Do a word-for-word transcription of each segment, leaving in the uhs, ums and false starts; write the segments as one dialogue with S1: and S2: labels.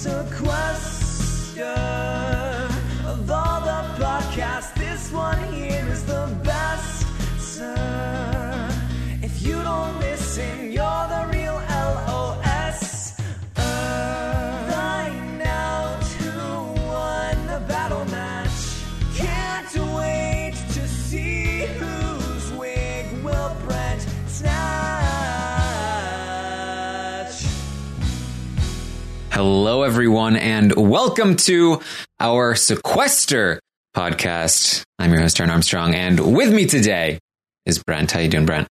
S1: Sequester. Of all the podcasts, this one here is the best, sir. If you don't listen, you're the real L O S. Uh, find out who won the battle match. Can't wait to see whose wig will Brent snatch.
S2: Hello, everyone, and welcome to our Sequester podcast. I'm your host, Taryn Armstrong, and with me today is Brent. How you doing, Brent?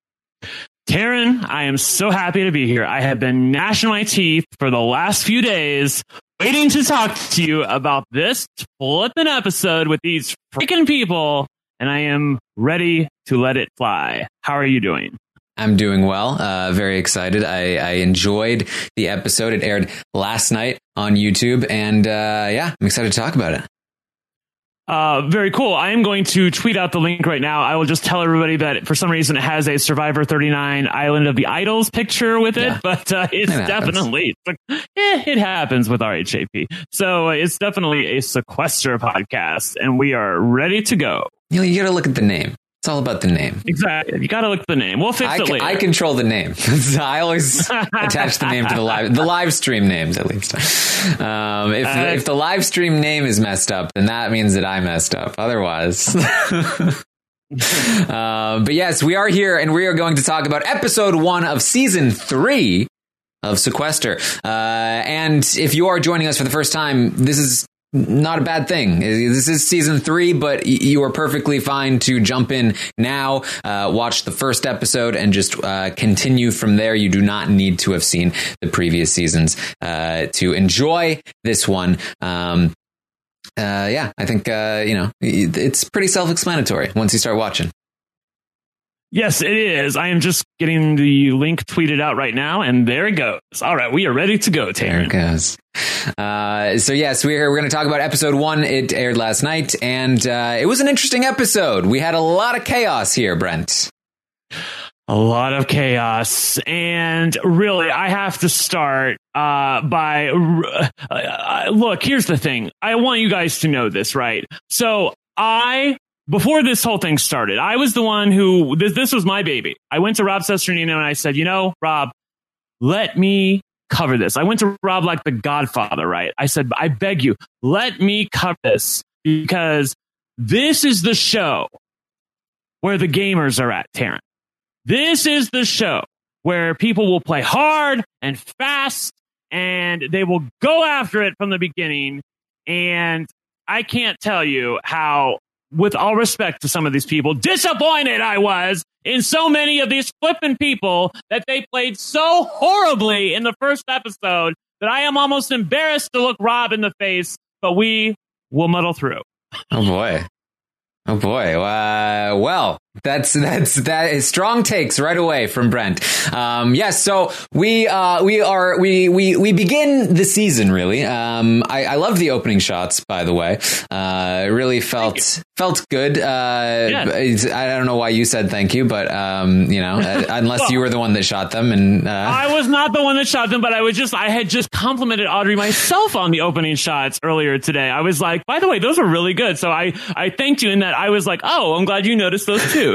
S3: Taryn, I am so happy to be here. I have been gnashing my teeth for the last few days, waiting to talk to you about this flippin' episode with these freaking people, and I am ready to let it fly. How are you doing?
S2: I'm doing well. Uh, very excited. I, I enjoyed the episode. It aired last night on YouTube, and uh, yeah, I'm excited to talk about it.
S3: Uh, very cool. I am going to tweet out the link right now. I will just tell everybody that for some reason it has a Survivor thirty-nine Island of the Idols picture with it, yeah. but uh, it's it definitely, it's like, eh, it happens with R H A P. So uh, it's definitely a Sequester podcast, and we are ready to go.
S2: You know, you got to look at the name. It's all about the name.
S3: Exactly. You got to look at the name. We'll fix
S2: I,
S3: it later.
S2: I control the name. I always attach the name to the live, the live stream names, at least. Um, if, uh, if the live stream name is messed up, then that means that I messed up. Otherwise. uh, but yes, we are here, and we are going to talk about episode one of season three of Sequester. Uh, and if you are joining us for the first time, this is not a bad thing. This is season three, but you are perfectly fine to jump in now, uh, watch the first episode, and just uh, continue from there. You do not need to have seen the previous seasons uh, to enjoy this one. Um, uh, yeah, I think, uh, you know, it's pretty self-explanatory once you start watching.
S3: Yes, it is. I am just getting the link tweeted out right now, and there it goes. All right, we are ready to go, Taryn.
S2: There it goes. Uh, so yes, we're we're going to talk about episode one. It aired last night, and uh, it was an interesting episode. We had a lot of chaos here, Brent.
S3: A lot of chaos, and really, I have to start uh, by uh, look. Here's the thing. I want you guys to know this, right? So I. Before this whole thing started, I was the one who, this, this was my baby. I went to Rob Cesternino and I said, you know, Rob, let me cover this. I went to Rob like the Godfather, right? I said, I beg you, let me cover this, because this is the show where the gamers are at, Taryn. This is the show where people will play hard and fast, and they will go after it from the beginning. And I can't tell you how, with all respect to some of these people, disappointed I was in so many of these flippin' people that they played so horribly in the first episode that I am almost embarrassed to look Rob in the face, but we will muddle through.
S2: Oh boy. Oh boy. Uh, well, that's, that's, that is strong takes right away from Brent. Um, yes. So we, uh, we are, we, we, we begin the season really. Um, I, I love the opening shots, by the way. Uh, it really felt, felt good. Uh, yeah. I don't know why you said thank you, but, um, you know, unless well, you were the one that shot them, and, uh,
S3: I was not the one that shot them, but I was just, I had just complimented Audrey myself on the opening shots earlier today. I was like, by the way, those are really good. So I, I thanked you in that. I was like, oh, I'm glad you noticed those too.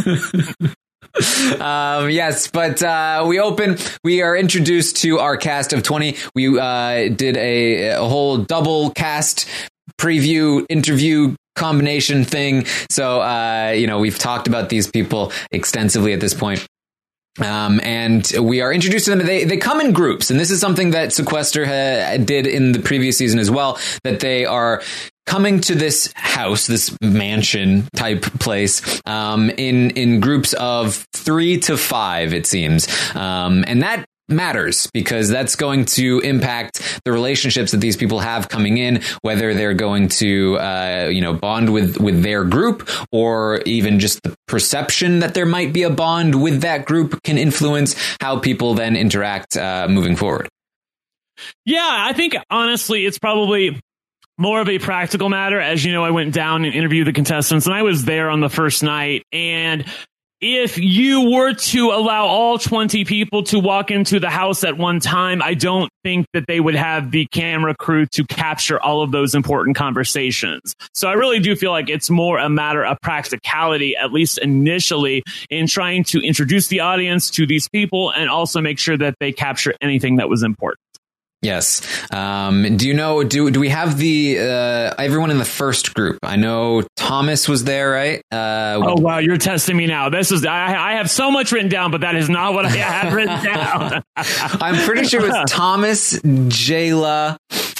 S2: um, yes, but uh, we open, we are introduced to our cast of twenty. We uh, did a, a whole double cast preview interview combination thing. So, uh, you know, we've talked about these people extensively at this point. Um, and we are introduced to them. They, they come in groups, and this is something that Sequester ha- did in the previous season as well, that they are coming to this house, this mansion type place, um, in, in groups of three to five, it seems. Um, and that matters, because that's going to impact the relationships that these people have coming in, whether they're going to, uh, you know, bond with, with their group, or even just the perception that there might be a bond with that group can influence how people then interact, uh, moving forward.
S3: Yeah, I think honestly, it's probably more of a practical matter. As you know, I went down and interviewed the contestants, and I was there on the first night, and if you were to allow all twenty people to walk into the house at one time, I don't think that they would have the camera crew to capture all of those important conversations. So I really do feel like it's more a matter of practicality, at least initially, in trying to introduce the audience to these people and also make sure that they capture anything that was important.
S2: Yes. Um, do you know, do do we have the, uh, everyone in the first group? I know Thomas was there, right? Uh,
S3: oh, wow. You're testing me now. This is, I, I have so much written down, but that is not what I have written down.
S2: I'm pretty sure it was Thomas, Jayla,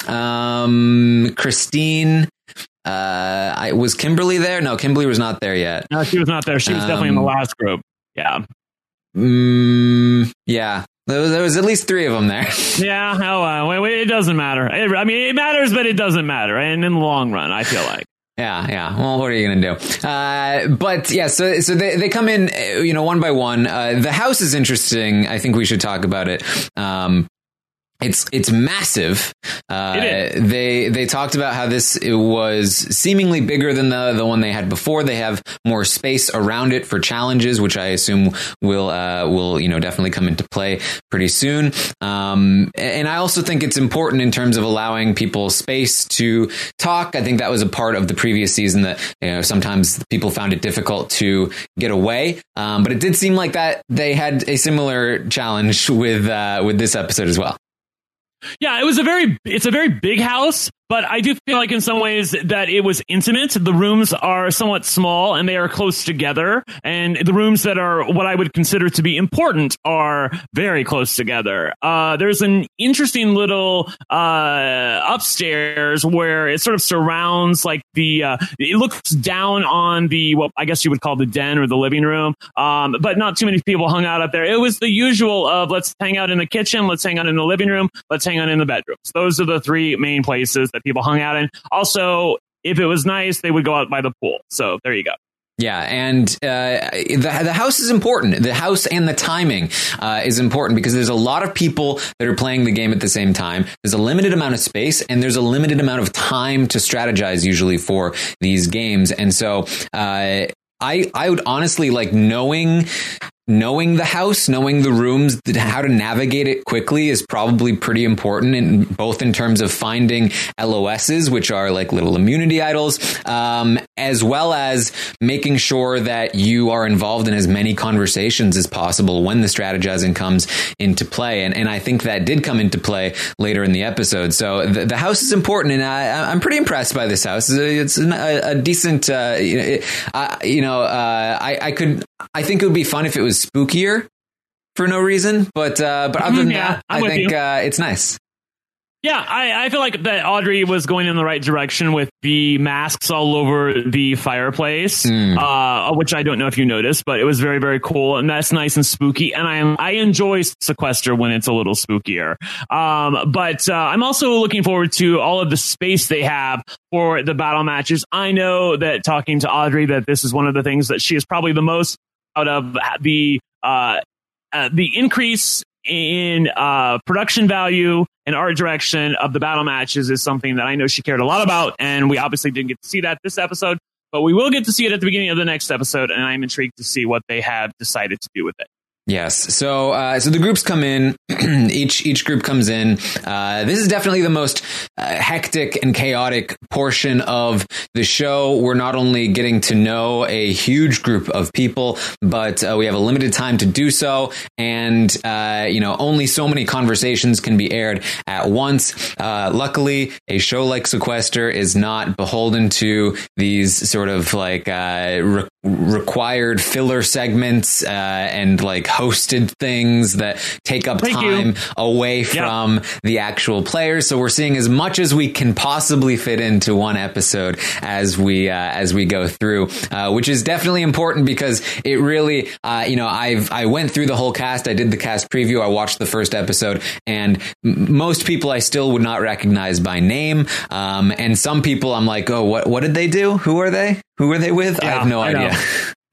S2: um, Christine. Uh, I, was Kimberly there? No, Kimberly was not there yet.
S3: No, she was not there. She was um, definitely in the last group. Yeah.
S2: Mm, yeah. There was, there was at least three of them there.
S3: Yeah, oh, uh, wait, wait, it doesn't matter. It, I mean, it matters, but it doesn't matter. And in the long run, I feel like.
S2: Yeah, yeah. Well, what are you going to do? Uh, but yeah, so so they, they come in, you know, one by one. Uh, the house is interesting. I think we should talk about it. Um, It's it's massive. Uh, it is. They they talked about how this it was seemingly bigger than the the one they had before. They have more space around it for challenges, which I assume will uh, will you know definitely come into play pretty soon. Um, and I also think it's important in terms of allowing people space to talk. I think that was a part of the previous season that you know sometimes people found it difficult to get away. Um, but it did seem like that they had a similar challenge with uh, with this episode as well.
S3: Yeah, it was a very, it's a very big house, but I do feel like in some ways that it was intimate. The rooms are somewhat small and they are close together. And the rooms that are what I would consider to be important are very close together. Uh, there's an interesting little uh, upstairs where it sort of surrounds like the, uh, it looks down on the, what I guess you would call the den or the living room. Um, but not too many people hung out up there. It was the usual of let's hang out in the kitchen, let's hang out in the living room, let's hang out in the bedrooms. Those are the three main places that people hung out in. Also, if it was nice, they would go out by the pool. So there you go.
S2: Yeah, and uh, the the house is important. The house and the timing uh, is important because there's a lot of people that are playing the game at the same time. There's a limited amount of space and there's a limited amount of time to strategize usually for these games. And so uh, I I would honestly like knowing knowing the house, knowing the rooms, how to navigate it quickly is probably pretty important, in both in terms of finding L O Ss, which are like little immunity idols, um, as well as making sure that you are involved in as many conversations as possible when the strategizing comes into play. And, and I think that did come into play later in the episode. So the, the house is important, and I, I'm pretty impressed by this house. It's a, a decent, uh, it, uh, you know, uh, I, I could, I think it would be fun if it was spookier for no reason, but uh, but other than
S3: yeah,
S2: that, I think uh, it's nice.
S3: Yeah, I, I feel like that Audrey was going in the right direction with the masks all over the fireplace, mm. uh, which I don't know if you noticed, but it was very, very cool. And that's nice and spooky. And I I enjoy Sequester when it's a little spookier. Um, but uh, I'm also looking forward to all of the space they have for the battle matches. I know that talking to Audrey, that this is one of the things that she is probably the most out of the uh, uh, the increase in uh, production value and art direction of the battle matches is something that I know she cared a lot about, and we obviously didn't get to see that this episode, but we will get to see it at the beginning of the next episode, and I'm intrigued to see what they have decided to do with it.
S2: Yes. So, uh, so the groups come in, each, each group comes in. Uh, this is definitely the most uh, hectic and chaotic portion of the show. We're not only getting to know a huge group of people, but uh, we have a limited time to do so. And, uh, you know, only so many conversations can be aired at once. Uh, luckily, a show like Sequester is not beholden to these sort of like, uh, re- required filler segments, uh, and like hosted things that take up
S3: Thank
S2: time
S3: you.
S2: away from yep. the actual players. So we're seeing as much as we can possibly fit into one episode as we, uh, as we go through, uh, which is definitely important because it really, uh, you know, I've, I went through the whole cast. I did the cast preview. I watched the first episode, and m- most people I still would not recognize by name. Um, and some people I'm like, oh, what, what did they do? Who are they? Who are they with?
S3: Yeah,
S2: I have no
S3: I
S2: idea.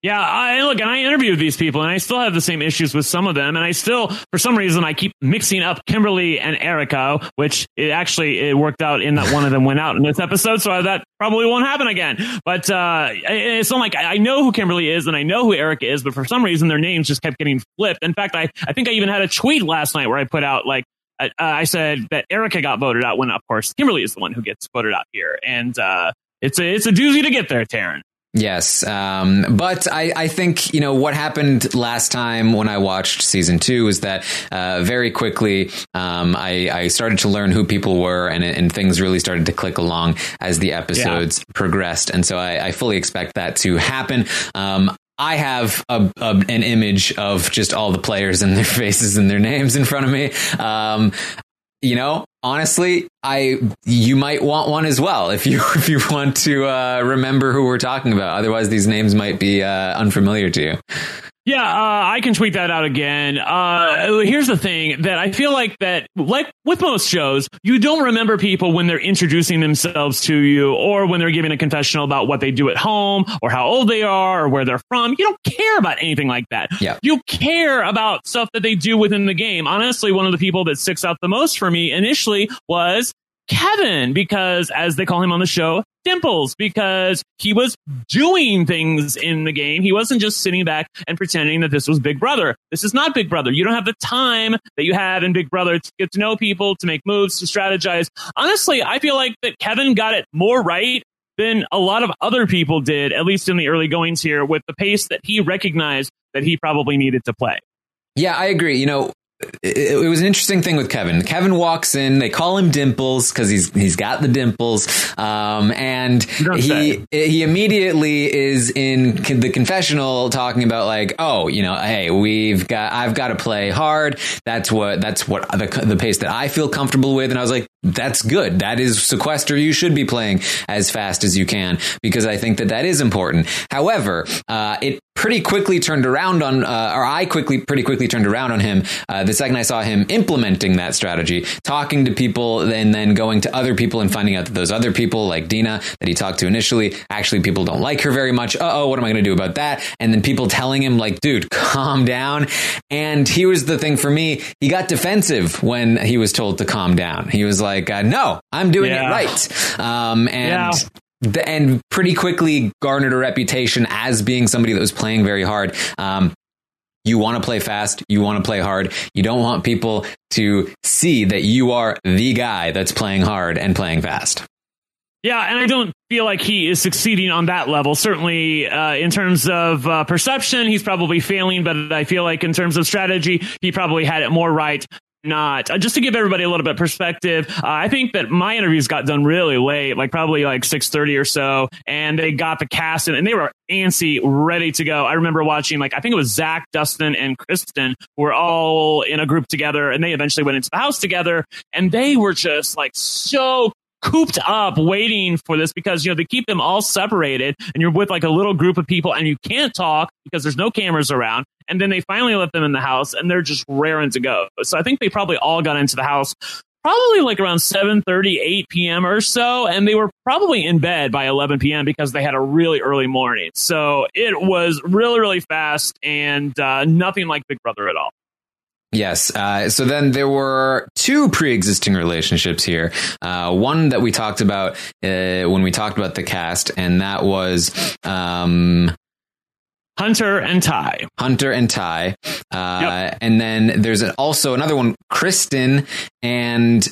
S3: Yeah, I look, and I interviewed these people, and I still have the same issues with some of them, and I still, for some reason, I keep mixing up Kimberly and Erica, which it actually it worked out in that one of them went out in this episode, so that probably won't happen again. But uh, it's not like I know who Kimberly is, and I know who Erica is, but for some reason, their names just kept getting flipped. In fact, I, I think I even had a tweet last night where I put out, like, uh, I said that Erica got voted out when, of course, Kimberly is the one who gets voted out here, and uh, it's a, it's a doozy to get there, Taryn.
S2: Yes. Um, but I, I think, you know, what happened last time when I watched season two is that uh, very quickly um, I, I started to learn who people were and, and things really started to click along as the episodes yeah. progressed. And so I, I fully expect that to happen. Um, I have a, a, an image of just all the players and their faces and their names in front of me. Um, you know, honestly, I you might want one as well if you if you want to uh, remember who we're talking about. Otherwise, these names might be uh, unfamiliar to you.
S3: Yeah, uh, I can tweet that out again. Uh, here's the thing that I feel like that, like with most shows, you don't remember people when they're introducing themselves to you or when they're giving a confessional about what they do at home or how old they are or where they're from. You don't care about anything like that.
S2: Yeah.
S3: You care about stuff that they do within the game. Honestly, one of the people that sticks out the most for me initially was Kevin, because as they call him on the show, Dimples, because he was doing things in the game. He wasn't just sitting back and pretending that this was Big Brother. This is not Big Brother. You don't have the time that you have in Big Brother to get to know people, to make moves, to strategize. Honestly, I feel like that Kevin got it more right than a lot of other people did, at least in the early goings here, with the pace that he recognized that he probably needed to play.
S2: Yeah, I agree. You know, It, it was an interesting thing with Kevin. Kevin walks in. They call him Dimples because he's he's got the dimples, um, and he he immediately is in the confessional talking about like, oh, you know, hey, we've got I've got to play hard. That's what that's what the the pace that I feel comfortable with. And I was like, that's good. That is Sequester. You should be playing as fast as you can because I think that that is important. However, uh, it pretty quickly turned around on, uh, or I quickly, pretty quickly turned around on him. Uh, the second I saw him implementing that strategy, talking to people and then going to other people and finding out that those other people like Dina that he talked to initially, actually people don't like her very much. Uh-oh, what am I going to do about that? And then people telling him like, dude, calm down. And here was the thing for me. He got defensive when he was told to calm down. He was like, uh, no, I'm doing yeah. it right. Um, and yeah. The, and pretty quickly garnered a reputation as being somebody that was playing very hard. Um, you want to play fast. You want to play hard. You don't want people to see that you are the guy that's playing hard and playing fast.
S3: Yeah, and I don't feel like he is succeeding on that level. Certainly, uh, in terms of uh, perception, he's probably failing. But I feel like in terms of strategy, he probably had it more right. Not uh, just to give everybody a little bit of perspective. Uh, I think that my interviews got done really late, like probably like six thirty or so. And they got the cast in and they were antsy, ready to go. I remember watching, like, I think it was Zach, Dustin, and Kristen were all in a group together and they eventually went into the house together. And they were just like so cooped up waiting for this because, you know, they keep them all separated and you're with like a little group of people and you can't talk because there's no cameras around. And then they finally let them in the house and they're just raring to go. So I think they probably all got into the house probably like around seven thirty, eight p.m. or so. And they were probably in bed by eleven p.m. because they had a really early morning. So it was really, really fast and uh, nothing like Big Brother at all.
S2: Yes. Uh, so then there were two pre-existing relationships here. Uh, one that we talked about uh, when we talked about the cast, and that was um,
S3: Hunter and Ty.
S2: Hunter and Ty. Uh,
S3: yep.
S2: And then there's also another one, Kristen and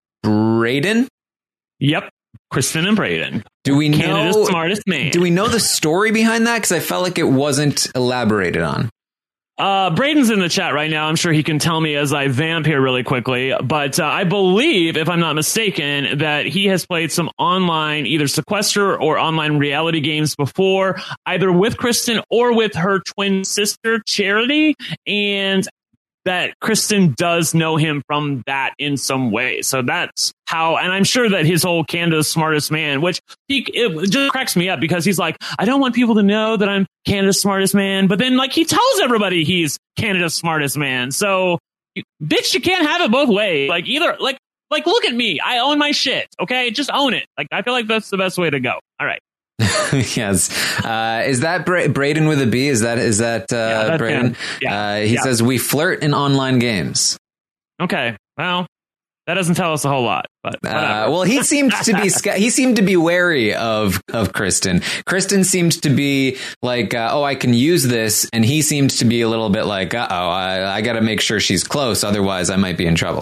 S2: Brayden.
S3: Yep. Kristen and Brayden.
S2: Do we know
S3: Canada's smartest man?
S2: Do we know the story behind that? Because I felt like it wasn't elaborated on.
S3: Uh, Braden's in the chat right now. I'm sure he can tell me as I vamp here really quickly. But uh, I believe, if I'm not mistaken, that he has played some online, either Sequester or online reality games before, either with Kristen or with her twin sister, Charity. And that Kristen does know him from that in some way. So that's how, and I'm sure that his whole Canada's smartest man, which he, it just cracks me up because he's like, I don't want people to know that I'm Canada's smartest man. But then like he tells everybody he's Canada's smartest man. So you, bitch, you can't have it both ways. Like either, like, like, look at me. I own my shit. Okay. Just own it. Like, I feel like that's the best way to go. All right.
S2: Yes. Uh, is that Bra- Braden with a B? Is that is that uh,
S3: yeah,
S2: Braden?
S3: Yeah.
S2: Uh, he
S3: yeah.
S2: says we flirt in online games.
S3: Okay. Well, that doesn't tell us a whole lot, but
S2: uh, well, he seemed to be he seemed to be wary of of Kristen. Kristen seemed to be like, uh, oh, I can use this, and he seemed to be a little bit like, uh oh, I, I got to make sure she's close, otherwise I might be in trouble.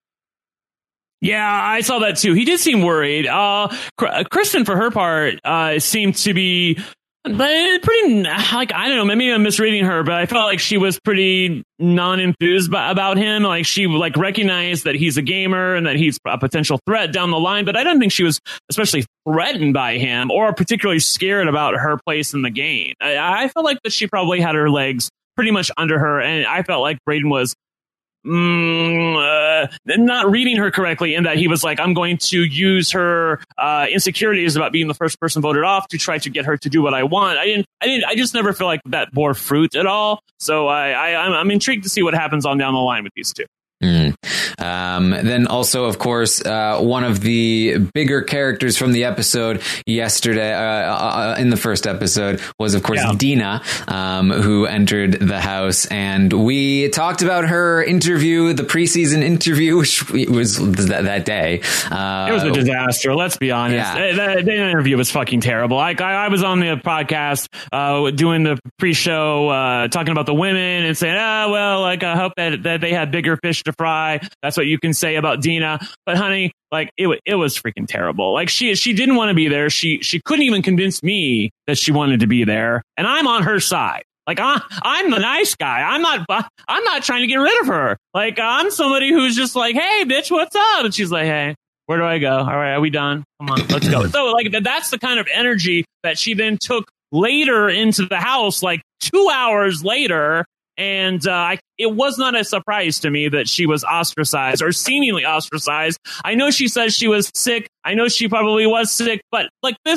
S3: Yeah, I saw that too. He did seem worried. Uh, Kristen, for her part, uh, seemed to be pretty, like, I don't know, maybe I'm misreading her, but I felt like she was pretty non-enthused about him. Like, she, like, recognized that he's a gamer and that he's a potential threat down the line, but I don't think she was especially threatened by him or particularly scared about her place in the game. I, I felt like that she probably had her legs pretty much under her, and I felt like Braden was Mm, uh, not reading her correctly in that he was like, I'm going to use her uh, insecurities about being the first person voted off to try to get her to do what I want. I didn't, I didn't, I just never feel like that bore fruit at all. So I, I I'm, I'm intrigued to see what happens on down the line with these two.
S2: Mm. Um, then also, of course, uh, one of the bigger characters from the episode yesterday, uh, uh, in the first episode, was, of course, yeah. Dina, um, who entered the house. And we talked about her interview, the preseason interview, which was that, that day. Uh,
S3: it was a disaster. Let's be honest. Yeah. That, that interview was fucking terrible. Like, I, I was on the podcast uh, doing the pre-show, uh, talking about the women and saying, ah, oh, well, like, I hope that, that they had bigger fish to fry. That's what you can say about Dina. But honey, like, it it was freaking terrible. Like, she she didn't want to be there. She she couldn't even convince me that she wanted to be there, and I'm on her side. Like, I, I'm the nice guy. I'm not I'm not trying to get rid of her. Like, I'm somebody who's just like, hey, bitch, what's up? And she's like, hey, where do I go? All right, are we done? Come on, let's go. So, like, that's the kind of energy that she then took later into the house, like two hours later. And uh, I, it was not a surprise to me that she was ostracized or seemingly ostracized. I know she says she was sick. I know she probably was sick. But like this,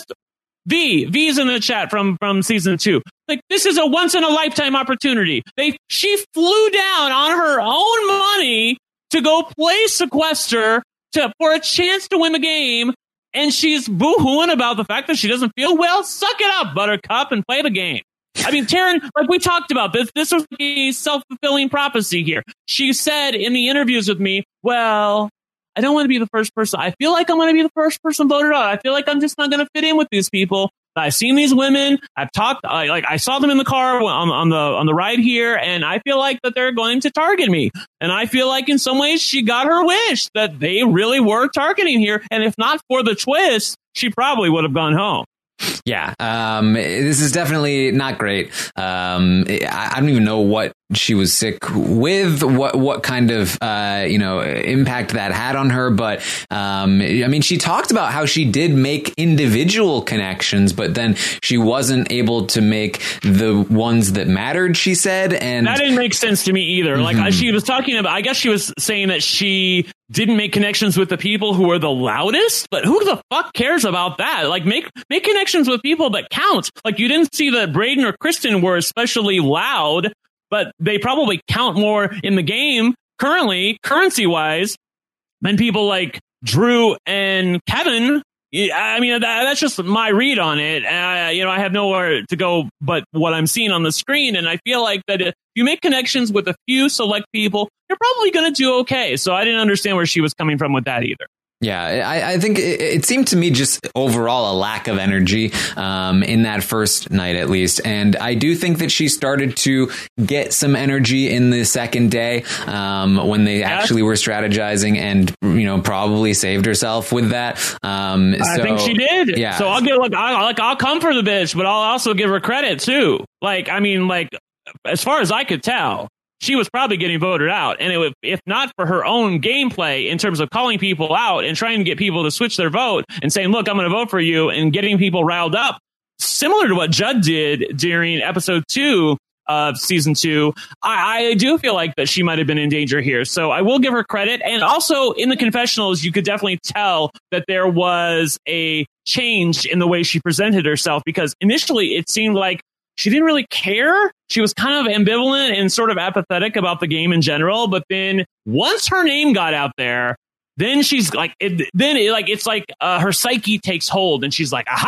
S3: V, V's in the chat from, from season two. Like, this is a once in a lifetime opportunity. They She flew down on her own money to go play Sequester to for a chance to win the game. And she's boo-hooing about the fact that she doesn't feel well. Suck it up, Buttercup, and play the game. I mean, Taryn, like we talked about this, this was a self-fulfilling prophecy here. She said in the interviews with me, well, I don't want to be the first person. I feel like I'm going to be the first person voted out. I feel like I'm just not going to fit in with these people. I've seen these women. I've talked, I, like I saw them in the car on, on the on the ride here, and I feel like that they're going to target me. And I feel like in some ways she got her wish that they really were targeting here. And if not for the twist, she probably would have gone home.
S2: Yeah, um, this is definitely not great. Um, I, I don't even know what she was sick with, what what kind of uh, you know impact that had on her. But um, I mean, she talked about how she did make individual connections, but then she wasn't able to make the ones that mattered, she said. And
S3: that didn't make sense to me either. Mm-hmm. Like, she was talking about, I guess she was saying that she didn't make connections with the people who were the loudest, but who the fuck cares about that? Like, make make connections with people that count. Like, you didn't see that Braden or Kristen were especially loud, but they probably count more in the game currently, currency-wise, than people like Drew and Kevin. I mean, that, that's just my read on it. Uh, you know, I have nowhere to go but what I'm seeing on the screen, and I feel like that if you make connections with a few select people, you're probably going to do okay. So I didn't understand where she was coming from with that either.
S2: Yeah, I, I think it, it seemed to me just overall a lack of energy um, in that first night, at least. And I do think that she started to get some energy in the second day um, when they yeah. actually were strategizing, and, you know, probably saved herself with that. Um,
S3: I
S2: so,
S3: think she did.
S2: Yeah.
S3: So I'll give like I like I'll come for the bitch, but I'll also give her credit too. Like, I mean, like, as far as I could tell, she was probably getting voted out. And it, if not for her own gameplay in terms of calling people out and trying to get people to switch their vote and saying, look, I'm going to vote for you, and getting people riled up, similar to what Judd did during episode two of season two, I, I do feel like that she might have been in danger here. So I will give her credit. And also in the confessionals, you could definitely tell that there was a change in the way she presented herself, because initially it seemed like she didn't really care. She was kind of ambivalent and sort of apathetic about the game in general. But then once her name got out there, then she's like, it, then it, like it's like uh, her psyche takes hold, and she's like, aha,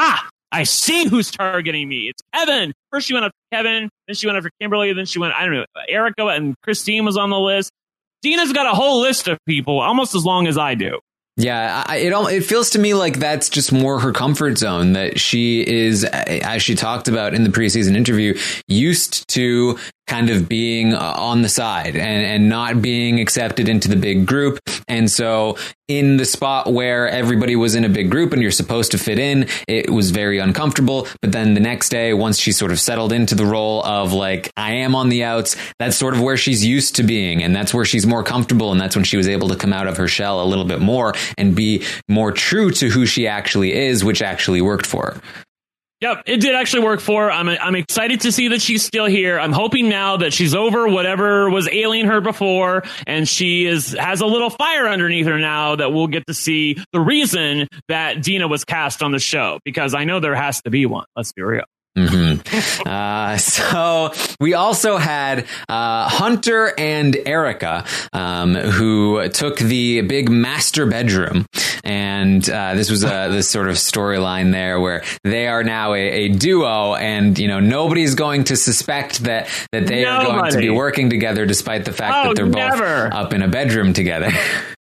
S3: I see who's targeting me. It's Kevin. First she went after Kevin, then she went after Kimberly, then she went, I don't know, Erica and Christine was on the list. Dina's got a whole list of people, almost as long as I do.
S2: Yeah, I, it it feels to me like that's just more her comfort zone, that she is, as she talked about in the preseason interview, used to kind of being on the side and, and not being accepted into the big group. And so in the spot where everybody was in a big group and you're supposed to fit in, it was very uncomfortable. But then the next day, once she sort of settled into the role of like, I am on the outs, that's sort of where she's used to being. And that's where she's more comfortable. And that's when she was able to come out of her shell a little bit more and be more true to who she actually is, which actually worked for her.
S3: Yep, it did actually work for her. I'm I'm excited to see that she's still here. I'm hoping now that she's over whatever was ailing her before, and she is has a little fire underneath her now that we'll get to see the reason that Dina was cast on the show, because I know there has to be one. Let's be real.
S2: Mm-hmm. uh, so we also had uh, Hunter and Erica, um, who took the big master bedroom, and uh, this was a this sort of storyline there where they are now a, a duo, and you know nobody's going to suspect that that they Nobody. are going to be working together, despite the fact
S3: oh,
S2: that they're
S3: never.
S2: both up in a bedroom together.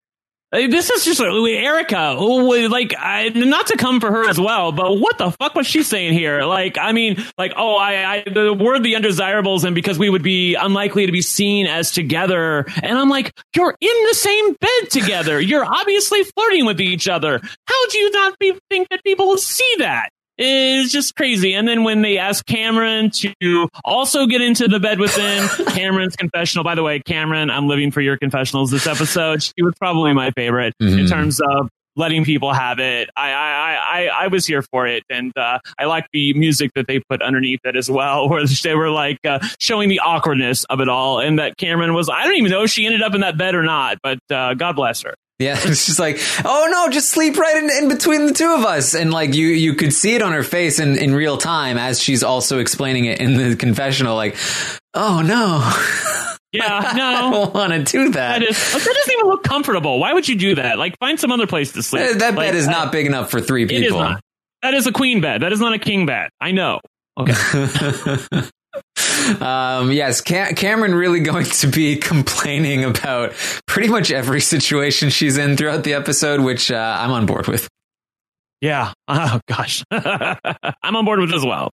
S3: This is just like Erica, like, I, not to come for her as well, but what the fuck was she saying here? Like, I mean, like, oh, I, I the, we're the undesirables, and because we would be unlikely to be seen as together. And I'm like, you're in the same bed together. You're obviously flirting with each other. How do you not be, think that people will see that? It's just crazy. And then when they asked Cameron to also get into the bed with them, Cameron's confessional, by the way, Cameron, I'm living for your confessionals this episode. She was probably my favorite mm-hmm. in terms of letting people have it. I I I, I was here for it. And uh, I like the music that they put underneath it as well, where they were like uh, showing the awkwardness of it all. And that Cameron was, I don't even know if she ended up in that bed or not, but uh, God bless her.
S2: Yeah, it's just like, oh no, just sleep right in, in between the two of us. And like you, you could see it on her face in, in real time as she's also explaining it in the confessional, like, oh no.
S3: Yeah, no.
S2: I don't want to do that.
S3: That, is, that doesn't even look comfortable. Why would you do that? Like, find some other place to sleep.
S2: That
S3: like,
S2: bed is
S3: uh,
S2: not big enough for three people.
S3: It is not. That is a queen bed. That is not a king bed. I know. Okay.
S2: Um, yes, Cam- Cameron really going to be complaining about pretty much every situation she's in throughout the episode, which uh, I'm on board with.
S3: Yeah. Oh, gosh. I'm on board with as well.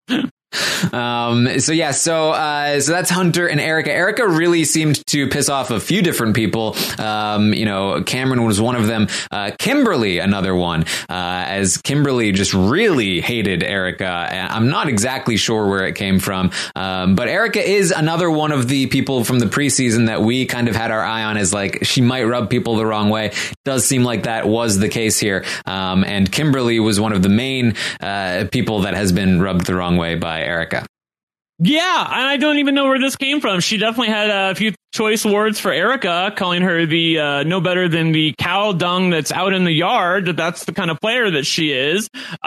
S2: Um, so yeah, so, uh, so that's Hunter and Erica. Erica really seemed to piss off a few different people. Um, you know, Cameron was one of them. Uh, Kimberly, another one, uh, as Kimberly just really hated Erica. I'm not exactly sure where it came from. Um, but Erica is another one of the people from the preseason that we kind of had our eye on as like, she might rub people the wrong way. Does seem like that was the case here. Um, and Kimberly was one of the main, uh, people that has been rubbed the wrong way by Erica.
S3: Yeah, and I don't even know where this came from. She definitely had a few choice words for Erica, calling her the uh, no better than the cow dung that's out in the yard. That that's the kind of player that she is. Uh,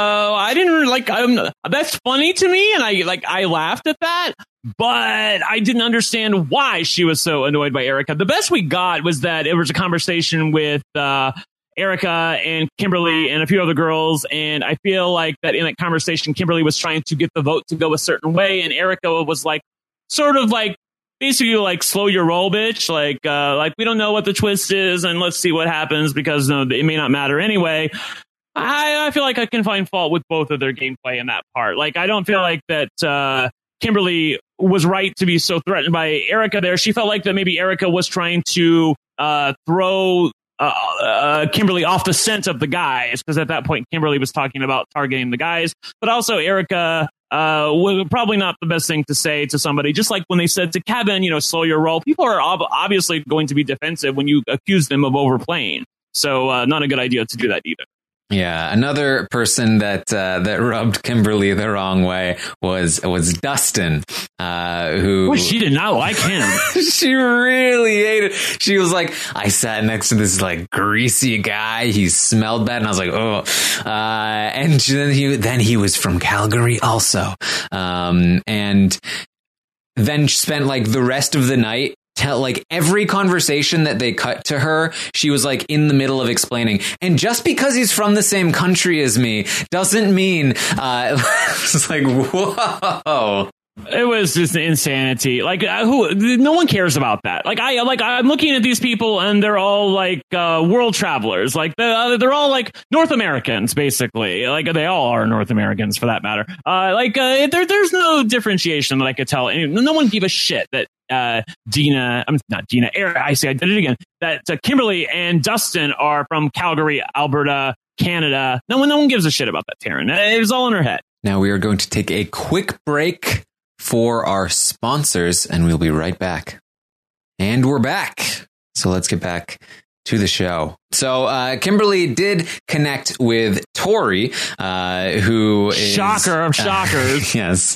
S3: I didn't like. I'm, that's funny to me, and I like. I laughed at that, but I didn't understand why she was so annoyed by Erica. The best we got was that it was a conversation with Uh, Erica and Kimberly and a few other girls, and I feel like that in that conversation, Kimberly was trying to get the vote to go a certain way, and Erica was like, sort of like, basically like, slow your roll, bitch. Like, uh, like we don't know what the twist is, and let's see what happens because no, it may not matter anyway. I, I feel like I can find fault with both of their gameplay in that part. Like, I don't feel like that uh, Kimberly was right to be so threatened by Erica there. She felt like that maybe Erica was trying to uh, throw Uh, uh, Kimberly off the scent of the guys, because at that point Kimberly was talking about targeting the guys, but also Erica uh, was probably not the best thing to say to somebody. Just like when they said to Kevin, you know, slow your roll. People are ob- obviously going to be defensive when you accuse them of overplaying. So uh, not a good idea to do that either.
S2: Yeah, another person that uh, that rubbed Kimberly the wrong way was was Dustin, uh, who
S3: well, she did not like him.
S2: She really hated. She was like, I sat next to this like greasy guy. He smelled bad, and I was like, oh. Uh, and then he then he was from Calgary also, um, and then spent like the rest of the night tell, like every conversation that they cut to her, she was like in the middle of explaining. And just because he's from the same country as me doesn't mean, uh, it's like, whoa.
S3: It was just insanity. Like, uh, who? No one cares about that. Like, I like I'm looking at these people, and they're all like uh, world travelers. Like, they're, uh, they're all like North Americans, basically. Like, they all are North Americans, for that matter. Uh, like, uh, there, there's no differentiation that I could tell. No one gave a shit that uh, Dina, I'm not Dina. Eric, I say I did it again. That uh, Kimberly and Dustin are from Calgary, Alberta, Canada. No one, no one gives a shit about that, Taryn. It was all in her head.
S2: Now we are going to take a quick break for our sponsors, and we'll be right back. And we're back. So let's get back to the show. So uh, Kimberly did connect with Tori, uh, who is...
S3: Shocker of shockers.
S2: Uh, yes.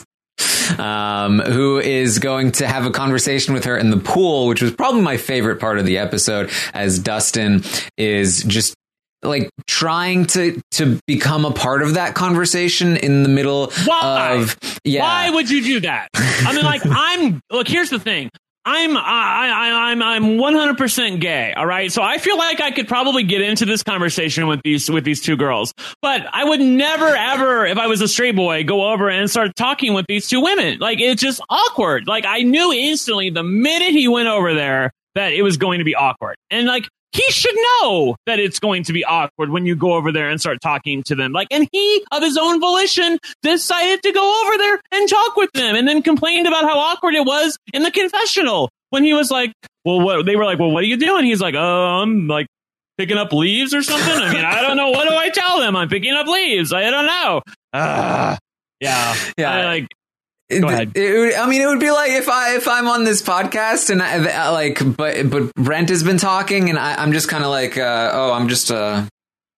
S2: Um, who is going to have a conversation with her in the pool, which was probably my favorite part of the episode, as Dustin is just like trying to to become a part of that conversation in the middle
S3: Why?
S2: of yeah.
S3: Why would you do that? I mean, like, I'm look. Here's the thing. I'm I, I I'm I'm one hundred percent gay. All right, so I feel like I could probably get into this conversation with these with these two girls, but I would never ever, if I was a straight boy, go over and start talking with these two women. Like, it's just awkward. Like, I knew instantly the minute he went over there that it was going to be awkward, and like. He should know that it's going to be awkward when you go over there and start talking to them. Like, and he, of his own volition, decided to go over there and talk with them, and then complained about how awkward it was in the confessional when he was like, well, what, they were like, well, what are you doing? He's like, oh, I'm like picking up leaves or something. I mean, I don't know. What do I tell them? I'm picking up leaves. I don't know. Uh, yeah.
S2: Yeah.
S3: I, like,
S2: It,
S3: Go ahead.
S2: It, it, I mean, it would be like if I if I'm on this podcast and I, I like, but but Brent has been talking and I, I'm just kind of like, uh, oh, I'm just uh.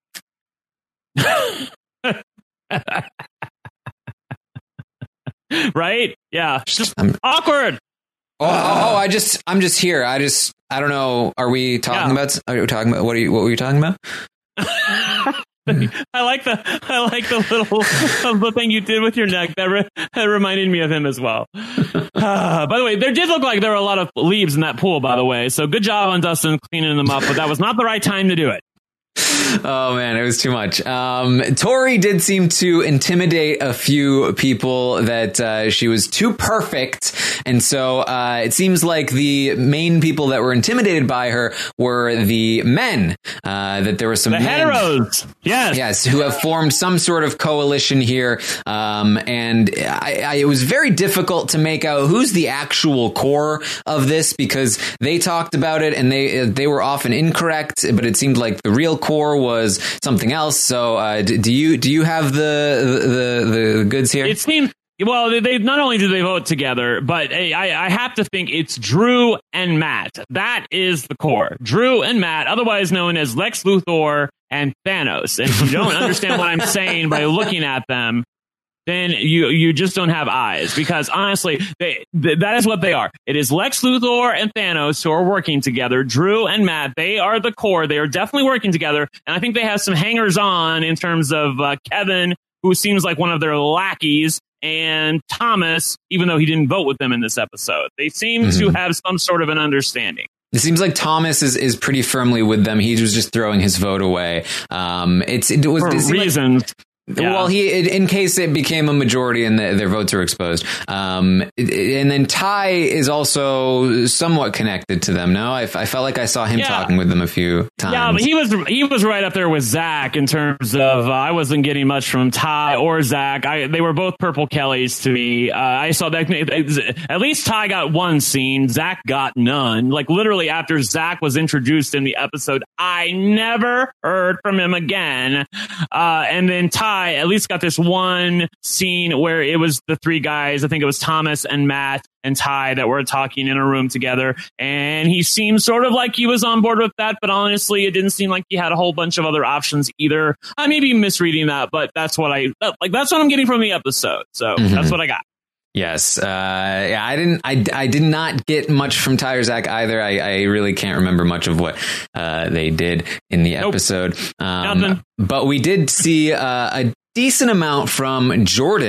S3: Right? Yeah. Just
S2: I'm,
S3: awkward.
S2: Oh, oh, oh, I just I'm just here. I just I don't know. Are we talking
S3: Yeah.
S2: about? Are we talking about what are you? What were you talking about?
S3: I like the I like the little the thing you did with your neck. That, re- that reminded me of him as well. Uh, by the way, there did look like there were a lot of leaves in that pool, by the way. So good job on Dustin cleaning them up, but that was not the right time to do it.
S2: Oh man, it was too much. Um, Tori did seem to intimidate a few people that uh, she was too perfect. And so uh, it seems like the main people that were intimidated by her were the men, uh, that there were some
S3: The
S2: men,
S3: heteros. Yes.
S2: Yes, who have formed some sort of coalition here. Um, and I, I, it was very difficult to make out who's the actual core of this, because they talked about it and they they were often incorrect, but it seemed like the real core was something else. So uh, do you do you have the the the goods here?
S3: It seems. Well, they, they not only do they vote together, but I, I have to think it's Drew and Matt. That is the core. Drew and Matt, otherwise known as Lex Luthor and Thanos. And if you don't understand what I'm saying by looking at them, then you you just don't have eyes. Because honestly, they, th- that is what they are. It is Lex Luthor and Thanos who are working together. Drew and Matt, they are the core. They are definitely working together. And I think they have some hangers on in terms of uh, Kevin, who seems like one of their lackeys, and Thomas, even though he didn't vote with them in this episode. They seem mm-hmm. to have some sort of an understanding.
S2: It seems like Thomas is, is pretty firmly with them. He was just throwing his vote away. Um, it's it was
S3: For
S2: it
S3: reasons.
S2: Like,
S3: yeah.
S2: Well, he in case it became a majority and the, their votes are exposed. Um, and then Ty is also somewhat connected to them. No, I, I felt like I saw him
S3: yeah.
S2: talking with them a few times.
S3: Yeah, but he was he was right up there with Zach in terms of uh, I wasn't getting much from Ty or Zach. I, they were both Purple Kellys to me. Uh, I saw that at least Ty got one scene. Zach got none. Like literally after Zach was introduced in the episode, I never heard from him again. Uh, and then Ty at least got this one scene where it was the three guys. I think it was Thomas and Matt and Ty that were talking in a room together. And he seemed sort of like he was on board with that. But honestly, it didn't seem like he had a whole bunch of other options either. I may be misreading that, but that's what I like. That's what I'm getting from the episode. So mm-hmm. that's what I got.
S2: Yes. Uh, yeah, I didn't, I, I did not get much from Ty or Zach either. I, I really can't remember much of what, uh, they did in the
S3: nope.
S2: episode. Um,
S3: Nothing.
S2: But we did see, uh, a decent amount from Jordan,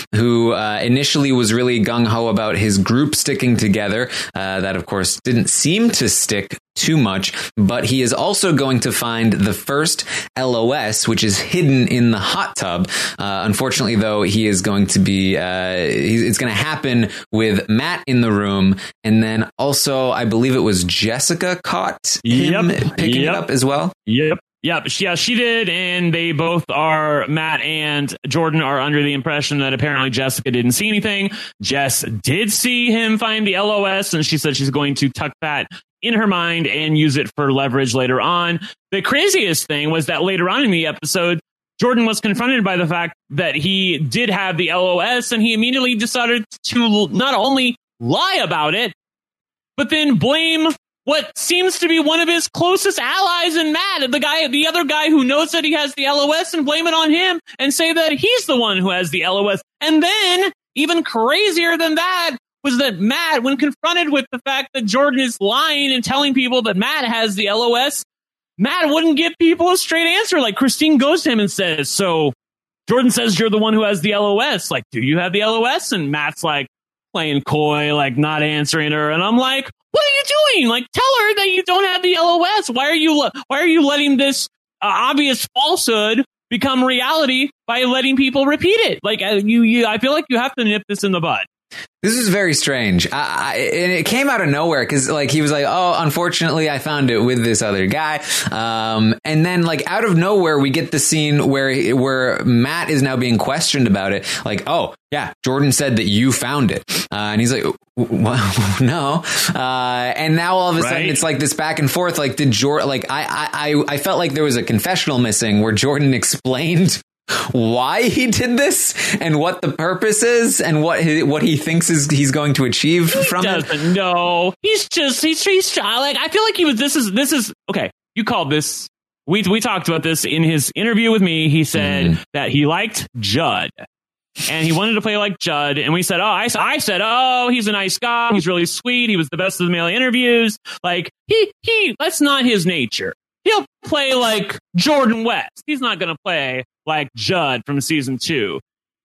S2: who uh, initially was really gung-ho about his group sticking together. Uh, that, of course, didn't seem to stick too much, but he is also going to find the first L O S, which is hidden in the hot tub. Uh, unfortunately, though, he is going to be, uh, it's going to happen with Matt in the room. And then also, I believe it was Jessica caught him
S3: yep.
S2: picking
S3: yep.
S2: it up as well.
S3: Yep. Yep. Yeah, she did. And they both are, Matt and Jordan are under the impression that apparently Jessica didn't see anything. Jess did see him find the L O S, and she said she's going to tuck that in her mind and use it for leverage later on. The craziest thing was that later on in the episode, Jordan was confronted by the fact that he did have the L O S, and he immediately decided to not only lie about it, but then blame what seems to be one of his closest allies in Matt, the guy, the other guy who knows that he has the L O S, and blame it on him and say that he's the one who has the L O S. And then, even crazier than that, was that Matt, when confronted with the fact that Jordan is lying and telling people that Matt has the L O S, Matt wouldn't give people a straight answer. Like, Christine goes to him and says, so Jordan says you're the one who has the L O S. Like, do you have the L O S? And Matt's like playing coy, like not answering her. And I'm like, what are you doing? Like, tell her that you don't have the L O S. Why are you, why are you letting this uh, obvious falsehood become reality by letting people repeat it? Like, uh, you, you, I feel like you have to nip this in the bud.
S2: This is very strange. I, I, and it came out of nowhere because, like, he was like, oh, unfortunately, I found it with this other guy. Um, and then, like, out of nowhere, we get the scene where he, where Matt is now being questioned about it. Like, oh, yeah, Jordan said that you found it. Uh, and he's like, well, no. Uh, and now all of a right. sudden, it's like this back and forth. Like, did Jordan, like, I, I, I felt like there was a confessional missing where Jordan explained why he did this and what the purpose is and what he, what he thinks is he's going to achieve
S3: he
S2: from
S3: doesn't
S2: it.
S3: Doesn't know. He's just he's he's like I feel like he was. This is this is okay. You called this. We we talked about this in his interview with me. He said mm. that he liked Judd. And he wanted to play like Judd. And we said, oh, I, I said, oh, he's a nice guy. He's really sweet. He was the best of the male interviews. Like, he, he, that's not his nature. He'll play like Jordan West. He's not going to play like Judd from season two.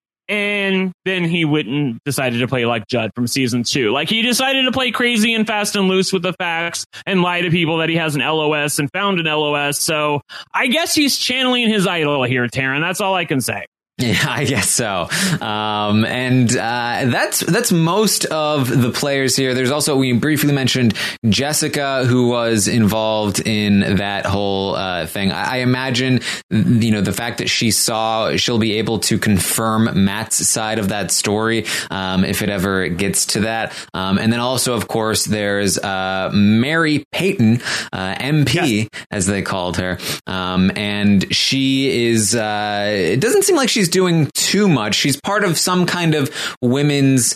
S3: And then he went and decided to play like Judd from season two. Like, he decided to play crazy and fast and loose with the facts and lie to people that he has an L O S and found an L O S. So I guess he's channeling his idol here, Taryn. That's all I can say.
S2: Yeah, I guess so. Um, and uh, that's that's most of the players here. There's also, we briefly mentioned Jessica, who was involved in that whole uh, thing. I, I imagine, you know, the fact that she saw, she'll be able to confirm Matt's side of that story um, if it ever gets to that. Um, and then also, of course, there's uh, Mary Payton, uh, M P, yes. as they called her. Um, and she is, uh, it doesn't seem like she's doing too much. She's part of some kind of women's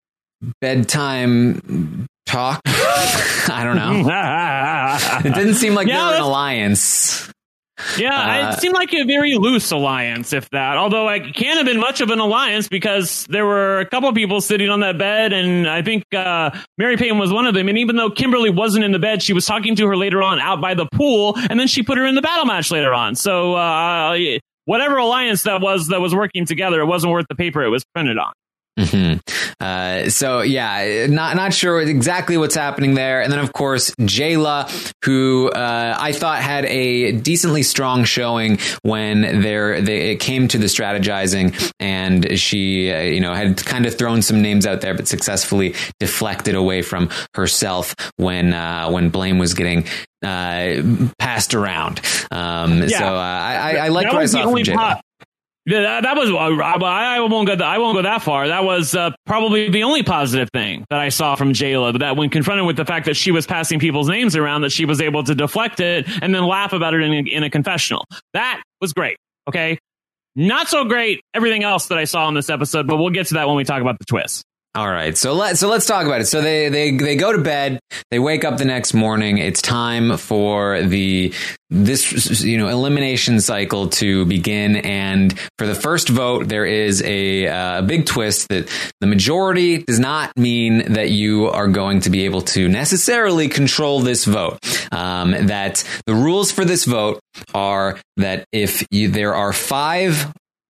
S2: bedtime talk. I don't know. It didn't seem like yeah, they were an alliance.
S3: Yeah, uh, it seemed like a very loose alliance, if that. Although it can't have been much of an alliance because there were a couple of people sitting on that bed, and I think uh, Mary Payton was one of them. And even though Kimberly wasn't in the bed, she was talking to her later on out by the pool, and then she put her in the battle match later on. So uh, whatever alliance that was that was working together, it wasn't worth the paper it was printed on.
S2: Mm-hmm. Uh, so yeah, not not sure exactly what's happening there. And then of course Jayla, who uh, I thought had a decently strong showing when there they it came to the strategizing, and she uh, you know had kind of thrown some names out there, but successfully deflected away from herself when uh, when blame was getting uh, passed around. Um, yeah. So uh, I, I liked what I saw from Jayla.
S3: Yeah, that, that was. I won't go. I won't go that far. That was uh, probably the only positive thing that I saw from Jayla. That when confronted with the fact that she was passing people's names around, that she was able to deflect it and then laugh about it in a, in a confessional. That was great. Okay, not so great everything else that I saw in this episode, but we'll get to that when we talk about the twist.
S2: All right, so let so let's talk about it. So they they they go to bed. They wake up the next morning. It's time for the this you know elimination cycle to begin. And for the first vote, there is a uh, big twist that the majority does not mean that you are going to be able to necessarily control this vote. Um, that the rules for this vote are that if you, there are five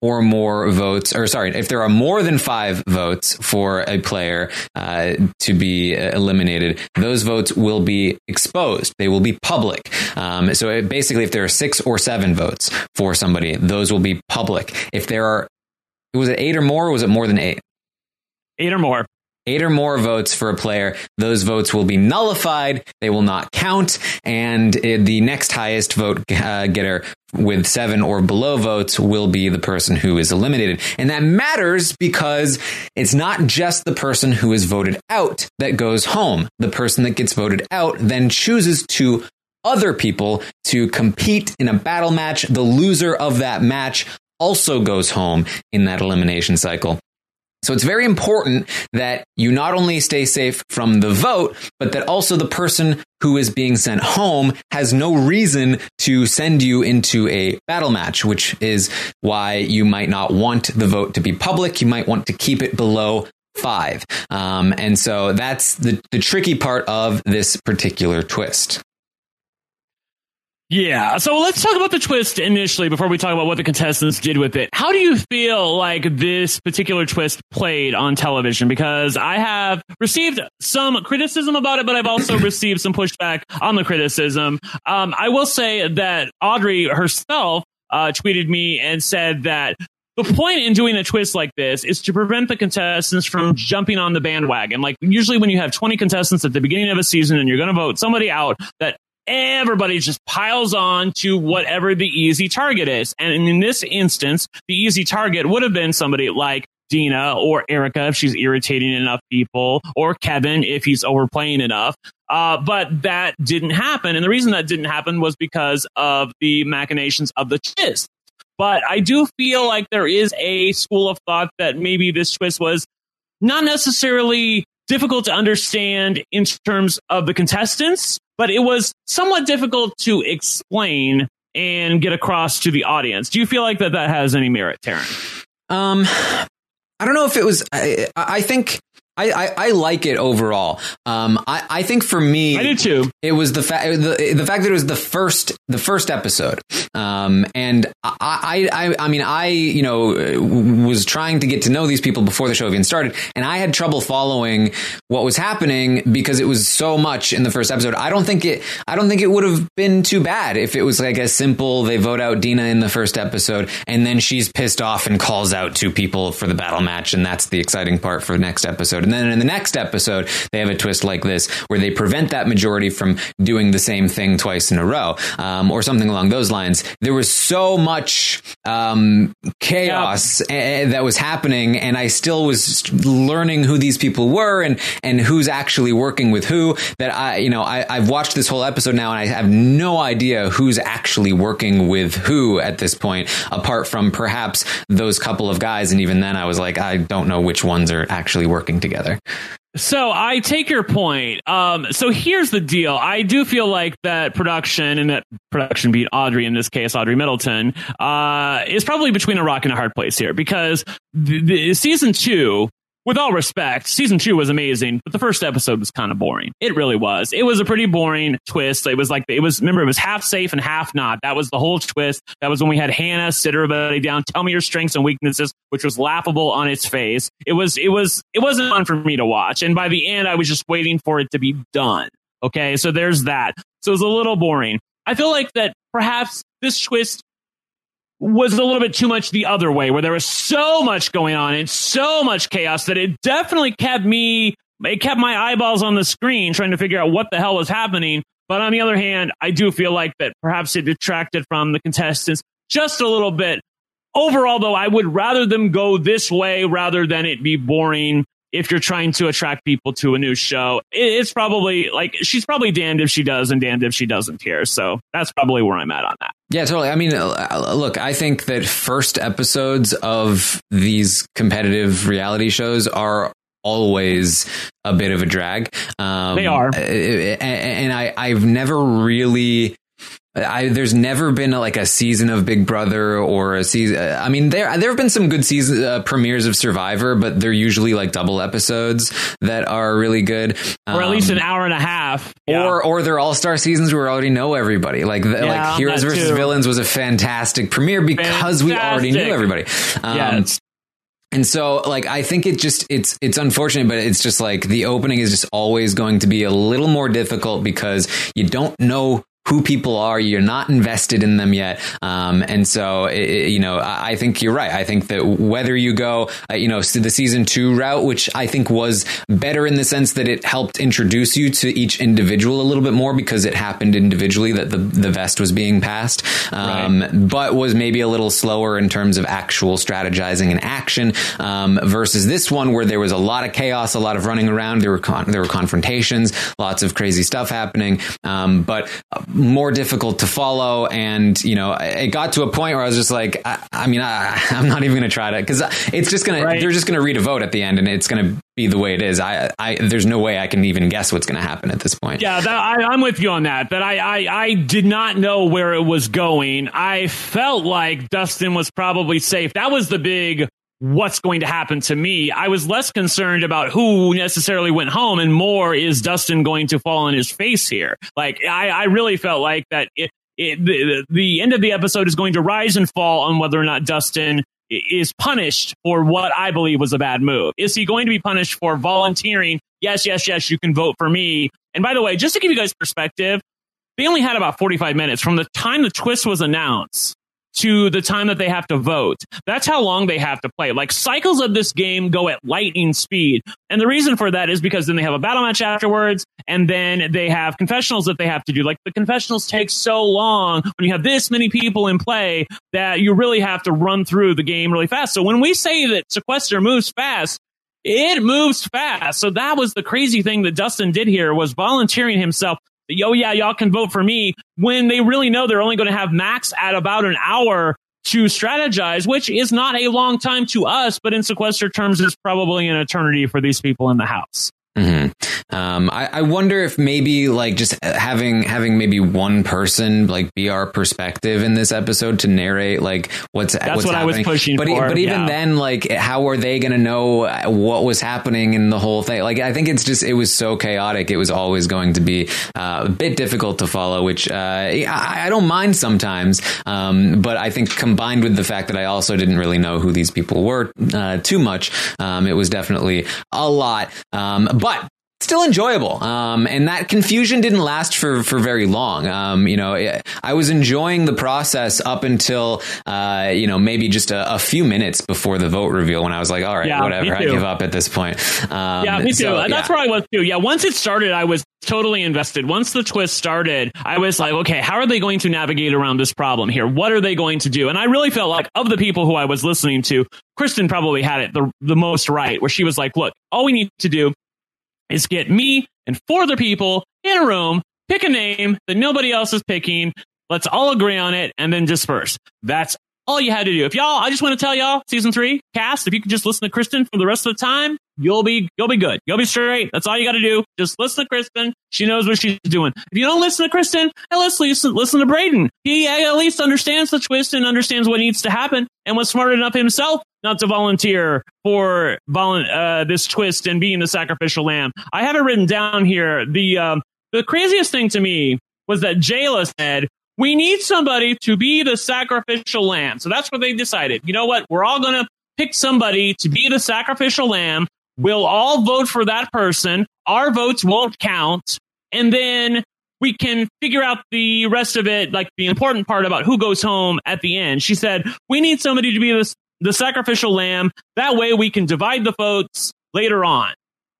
S2: or more votes, or sorry, if there are more than five votes for a player uh, to be eliminated, those votes will be exposed. They will be public. Um, so it, basically, if there are six or seven votes for somebody, those will be public. If there are, was it eight or more, or was it more than eight?
S3: Eight or more.
S2: Eight or more votes for a player, those votes will be nullified. They will not count. And uh, the next highest vote uh, getter with seven or below votes will be the person who is eliminated. And that matters because it's not just the person who is voted out that goes home. The person that gets voted out then chooses to other people to compete in a battle match. The loser of that match also goes home in that elimination cycle. So it's very important that you not only stay safe from the vote, but that also the person who is being sent home has no reason to send you into a battle match, which is why you might not want the vote to be public. You might want to keep it below five. Um, and so that's the, the tricky part of this particular twist.
S3: Yeah, so let's talk about the twist initially before we talk about what the contestants did with it. How do you feel like this particular twist played on television? Because I have received some criticism about it, but I've also received some pushback on the criticism. Um, I will say that Audrey herself uh, tweeted me and said that the point in doing a twist like this is to prevent the contestants from jumping on the bandwagon. Like usually when you have twenty contestants at the beginning of a season and you're going to vote somebody out, that everybody just piles on to whatever the easy target is. And in this instance, the easy target would have been somebody like Dina or Erica if she's irritating enough people, or Kevin if he's overplaying enough. Uh, but that didn't happen. And the reason that didn't happen was because of the machinations of the twist. But I do feel like there is a school of thought that maybe this twist was not necessarily difficult to understand in terms of the contestants, but it was somewhat difficult to explain and get across to the audience. Do you feel like that that has any merit, Taryn?
S2: Um, I don't know if it was. I, I think I, I, I like it overall. Um, I, I think for me,
S3: I did too.
S2: It was the fact the, the fact that it was the first the first episode. Um, and I, I I mean I you know was trying to get to know these people before the show even started, and I had trouble following what was happening because it was so much in the first episode. I don't think it I don't think it would have been too bad if it was like a simple they vote out Dina in the first episode and then she's pissed off and calls out two people for the battle match, and that's the exciting part for the next episode. And then in the next episode, they have a twist like this where they prevent that majority from doing the same thing twice in a row, um, or something along those lines. There was so much um, chaos yeah. that was happening, and I still was learning who these people were and and who's actually working with who. That I, you know, I, I've watched this whole episode now, and I have no idea who's actually working with who at this point, apart from perhaps those couple of guys. And even then, I was like, I don't know which ones are actually working together.
S3: So I take your point. Um, so here's the deal. I do feel like that production, and that production beat Audrey, in this case, Audrey Middleton, uh, is probably between a rock and a hard place here, because the, the season two, with all respect, season two was amazing, but the first episode was kind of boring. It really was. It was a pretty boring twist. It was like, it was, remember, it was half safe and half not. That was the whole twist. That was when we had Hannah sit everybody down, tell me your strengths and weaknesses, which was laughable on its face. It was, it was, it wasn't fun for me to watch. And by the end, I was just waiting for it to be done. Okay. So there's that. So it was a little boring. I feel like that perhaps this twist was a little bit too much the other way, where there was so much going on and so much chaos that it definitely kept me, it kept my eyeballs on the screen trying to figure out what the hell was happening. But on the other hand, I do feel like that perhaps it detracted from the contestants just a little bit. Overall, though, I would rather them go this way rather than it be boring. If you're trying to attract people to a new show, it's probably like, she's probably damned if she does and damned if she doesn't here. So that's probably where I'm at on that.
S2: Yeah, totally. I mean, look, I think that first episodes of these competitive reality shows are always a bit of a drag. Um,
S3: they are.
S2: And I, I've never really I, there's never been a, like a season of Big Brother or a season. I mean, there there have been some good season uh, premieres of Survivor, but they're usually like double episodes that are really good,
S3: um, or at least an hour and a half. Yeah.
S2: Or or they're all star seasons where we already know everybody. Like the, yeah, like Heroes versus too. Villains was a fantastic premiere because fantastic. we already knew everybody. Um, yeah, and so, like, I think it just, it's, it's unfortunate, but it's just like the opening is just always going to be a little more difficult because you don't know who people are. You're not invested in them yet. Um, and so, it, you know, I, I think you're right. I think that whether you go, uh, you know, the season two route, which I think was better in the sense that it helped introduce you to each individual a little bit more because it happened individually that the, the vest was being passed, um, right. but was maybe a little slower in terms of actual strategizing and action, um, versus this one where there was a lot of chaos, a lot of running around. There were, con- there were confrontations, lots of crazy stuff happening. Um, but more difficult to follow. And, you know, it got to a point where I was just like, I, I mean, I, I'm not even going to try to, because it's just going right. to, they're just going to read a vote at the end and it's going to be the way it is. I, I, there's no way I can even guess what's going to happen at this point.
S3: Yeah, that, I, I'm with you on that. That I, I, I did not know where it was going. I felt like Dustin was probably safe. That was the big what's going to happen to me. I was less concerned about who necessarily went home and more is Dustin going to fall on his face here. Like, I, I really felt like that it, it, the, the end of the episode is going to rise and fall on whether or not Dustin is punished for what I believe was a bad move. Is he going to be punished for volunteering? Yes, yes, yes, you can vote for me. And by the way, just to give you guys perspective, they only had about forty-five minutes from the time the twist was announced to the time that they have to vote. That's how long they have to play. Like, cycles of this game go at lightning speed. And the reason for that is because then they have a battle match afterwards, and then they have confessionals that they have to do. Like, the confessionals take so long when you have this many people in play that you really have to run through the game really fast. So when we say that Sequester moves fast, it moves fast. So that was the crazy thing that Dustin did here, was volunteering himself. Oh, yeah, y'all can vote for me, when they really know they're only going to have max at about an hour to strategize, which is not a long time to us, but in Sequester terms is probably an eternity for these people in the house.
S2: Mm-hmm. Um, I, I wonder if maybe like just having having maybe one person like be our perspective in this episode to narrate like what's
S3: That's
S2: what's
S3: what
S2: happening.
S3: I was pushing
S2: but
S3: for.
S2: But even
S3: yeah.
S2: then, like, how are they going to know what was happening in the whole thing? Like, I think it's just it was so chaotic. It was always going to be uh, a bit difficult to follow, which uh, I, I don't mind sometimes. Um, but I think combined with the fact that I also didn't really know who these people were uh, too much, um, it was definitely a lot. Um, But still enjoyable. Um, and that confusion didn't last for, for very long. Um, you know, it, I was enjoying the process up until, uh, you know, maybe just a, a few minutes before the vote reveal when I was like, all right,
S3: yeah,
S2: whatever, I give up at this point. Um,
S3: yeah, me too.
S2: so,
S3: That's
S2: yeah.
S3: where I was too. Yeah, once it started, I was totally invested. Once the twist started, I was like, okay, how are they going to navigate around this problem here? What are they going to do? And I really felt like of the people who I was listening to, Kristen probably had it the, the most right, where she was like, look, all we need to do is get me and four other people in a room, pick a name that nobody else is picking. Let's all agree on it and then disperse. That's all you had to do. If y'all, I just want to tell y'all, season three cast, if you could just listen to Kristen for the rest of the time, you'll be, you'll be good. You'll be straight. That's all you got to do. Just listen to Kristen. She knows what she's doing. If you don't listen to Kristen, hey, let's listen, listen to Braden. He at least understands the twist and understands what needs to happen and was smart enough himself not to volunteer for volu- uh, this twist and being the sacrificial lamb. I have it written down here. The, um, the craziest thing to me was that Jayla said, we need somebody to be the sacrificial lamb. So that's what they decided. You know what? We're all going to pick somebody to be the sacrificial lamb. We'll all vote for that person. Our votes won't count. And then we can figure out the rest of it, like the important part about who goes home at the end. She said, we need somebody to be the, the sacrificial lamb. That way we can divide the votes later on.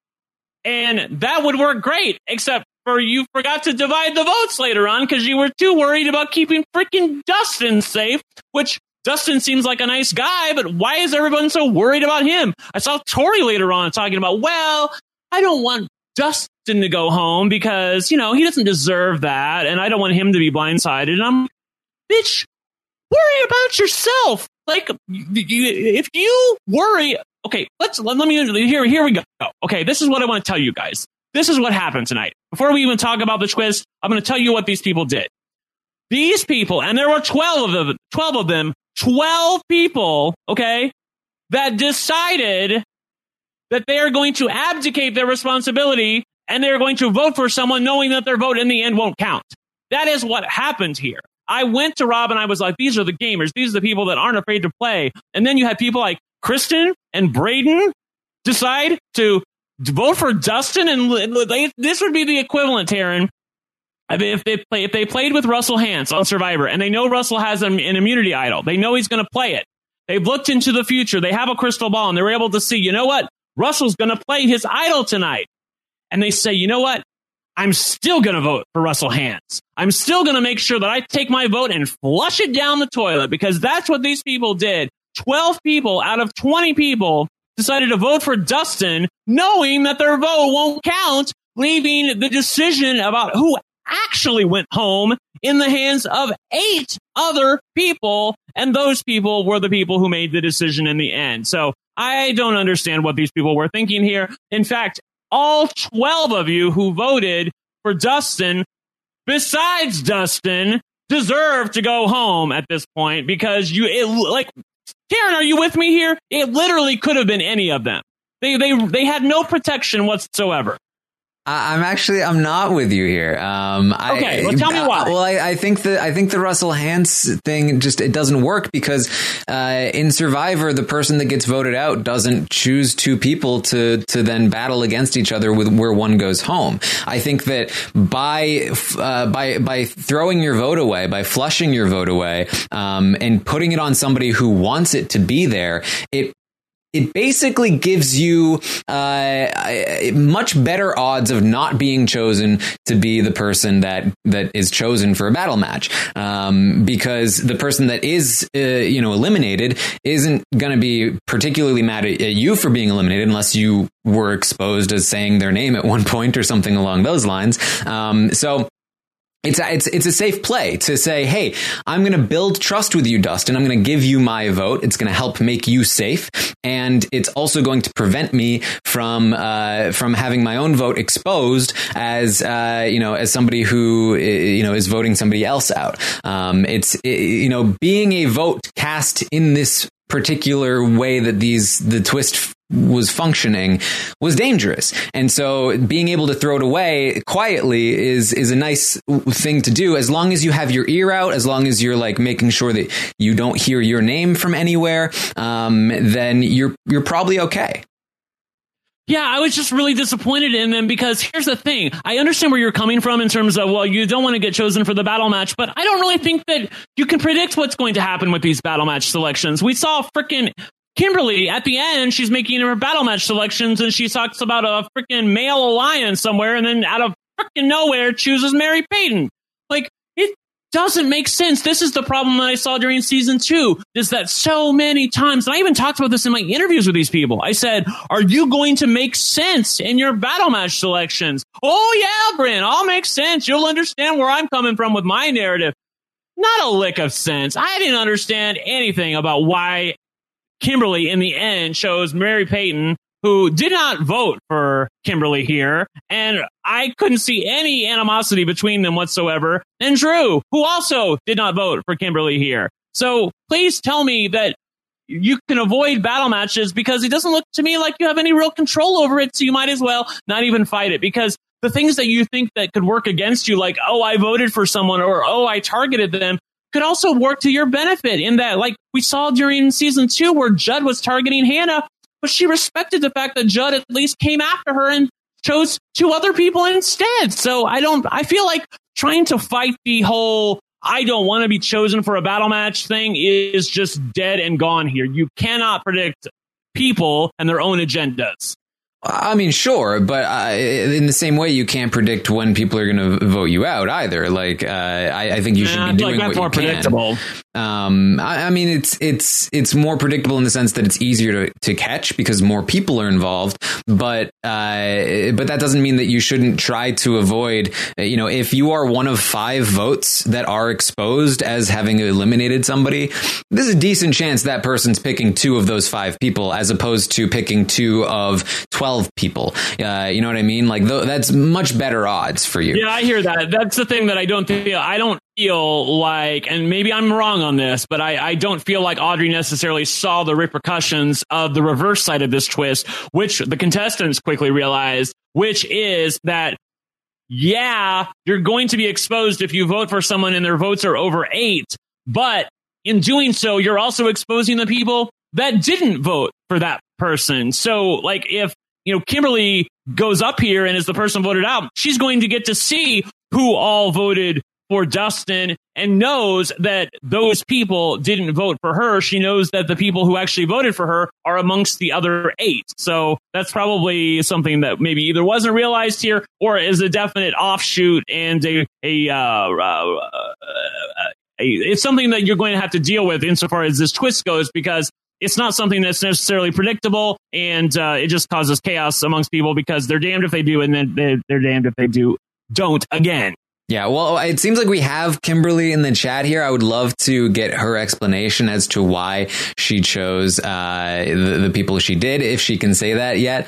S3: And that would work great, except for you forgot to divide the votes later on because you were too worried about keeping freaking Dustin safe, which Dustin seems like a nice guy, but why is everyone so worried about him? I saw Tori later on talking about, well, I don't want Dustin to go home because, you know, he doesn't deserve that, and I don't want him to be blindsided. And I'm, bitch, worry about yourself. Like, if you worry, okay, let's let, let me here. Here we go. Okay, this is what I want to tell you guys. This is what happened tonight. Before we even talk about the twist, I'm going to tell you what these people did. these people, and there were twelve of them, twelve of them, twelve people, okay, that decided that they are going to abdicate their responsibility and they're going to vote for someone knowing that their vote in the end won't count. That is what happened here. I went to Rob and I was like, these are the gamers. These are the people that aren't afraid to play. And then you had people like Kristen and Braden decide to vote for Dustin. And this would be the equivalent, Taryn. I mean, if they play, if they played with Russell Hantz on Survivor and they know Russell has an, an immunity idol, they know he's going to play it. They've looked into the future. They have a crystal ball and they're able to see, you know what? Russell's going to play his idol tonight. And they say, you know what? I'm still going to vote for Russell Hantz. I'm still going to make sure that I take my vote and flush it down the toilet, because that's what these people did. twelve people out of twenty people decided to vote for Dustin, knowing that their vote won't count, leaving the decision about who actually went home in the hands of eight other people. And those people were the people who made the decision in the end. So I don't understand what these people were thinking here. In fact, all twelve of you who voted for Dustin, besides Dustin, deserve to go home at this point, because you, it, like, Karen, are you with me here? It literally could have been any of them. They, they, they had no protection whatsoever.
S2: I'm actually, I'm not with you here. Um,
S3: okay,
S2: I,
S3: well, tell me why.
S2: Well, I, I think the, I think the Russell Hantz thing just, it doesn't work, because uh, in Survivor, the person that gets voted out doesn't choose two people to, to then battle against each other with where one goes home. I think that by, uh, by, by throwing your vote away, by flushing your vote away, um, and putting it on somebody who wants it to be there, it It basically gives you uh, much better odds of not being chosen to be the person that that is chosen for a battle match, um, because the person that is, uh, you know, eliminated isn't going to be particularly mad at, at you for being eliminated, unless you were exposed as saying their name at one point or something along those lines. Um, so. It's a, it's it's a safe play to say, hey, I'm going to build trust with you, Dustin. I'm going to give you my vote. It's going to help make you safe, and it's also going to prevent me from uh, from having my own vote exposed as uh, you know as somebody who you know is voting somebody else out. Um, it's you know being a vote cast in this particular way that these the twist was functioning was dangerous. And so being able to throw it away quietly is is a nice thing to do, as long as you have your ear out, as long as you're like making sure that you don't hear your name from anywhere, um, then you're you're probably okay.
S3: Yeah, I was just really disappointed in them, because here's the thing. I understand where you're coming from in terms of, well, you don't want to get chosen for the battle match, but I don't really think that you can predict what's going to happen with these battle match selections. We saw frickin' Kimberly at the end, she's making her battle match selections, and she talks about a freaking male alliance somewhere, and then out of freaking nowhere chooses Mary Payton. Like, it doesn't make sense. This is the problem that I saw during season two, is that so many times, and I even talked about this in my interviews with these people, I said, are you going to make sense in your battle match selections? Oh yeah, Bryn, I'll make sense. You'll understand where I'm coming from with my narrative. Not a lick of sense. I didn't understand anything about why Kimberly, in the end, chose Mary Payton, who did not vote for Kimberly here, and I couldn't see any animosity between them whatsoever, and Drew, who also did not vote for Kimberly here. So please tell me that you can avoid battle matches, because it doesn't look to me like you have any real control over it, so you might as well not even fight it, because the things that you think that could work against you, like, oh, I voted for someone, or oh, I targeted them, could also work to your benefit, in that, like we saw during season two, where Judd was targeting Hannah, but she respected the fact that Judd at least came after her and chose two other people instead. So I don't, I feel like trying to fight the whole I don't want to be chosen for a battle match thing is just dead and gone here. You cannot predict people and their own agendas.
S2: I mean, sure, but uh, in the same way, you can't predict when people are going to vote you out either. Like, uh, I, I think you should
S3: nah,
S2: be doing
S3: like that's
S2: what
S3: more
S2: you
S3: predictable.
S2: can. Um, I, I mean, it's it's it's more predictable in the sense that it's easier to, to catch because more people are involved. But uh, but that doesn't mean that you shouldn't try to avoid. You know, if you are one of five votes that are exposed as having eliminated somebody, there's a decent chance that person's picking two of those five people as opposed to picking two of twelve people. Uh, you know what I mean? Like th- that's much better odds for you.
S3: Yeah, I hear that. That's the thing that I don't think. I don't feel like, and maybe I'm wrong on this, but I, I don't feel like Audrey necessarily saw the repercussions of the reverse side of this twist, which the contestants quickly realized, which is that, yeah, you're going to be exposed if you vote for someone and their votes are over eight, but in doing so, you're also exposing the people that didn't vote for that person. So, like, if, you know, Kimberly goes up here and is the person voted out, she's going to get to see who all voted for Dustin and knows that those people didn't vote for her. She knows that the people who actually voted for her are amongst the other eight. So that's probably something that maybe either wasn't realized here or is a definite offshoot and a, a, uh, uh, uh, a it's something that you're going to have to deal with insofar as this twist goes, because it's not something that's necessarily predictable, and uh, it just causes chaos amongst people because they're damned if they do, and then they're, they're damned if they do don't again.
S2: Yeah, well, it seems like we have Kimberly in the chat here. I would love to get her explanation as to why she chose uh, the, the people she did, if she can say that yet.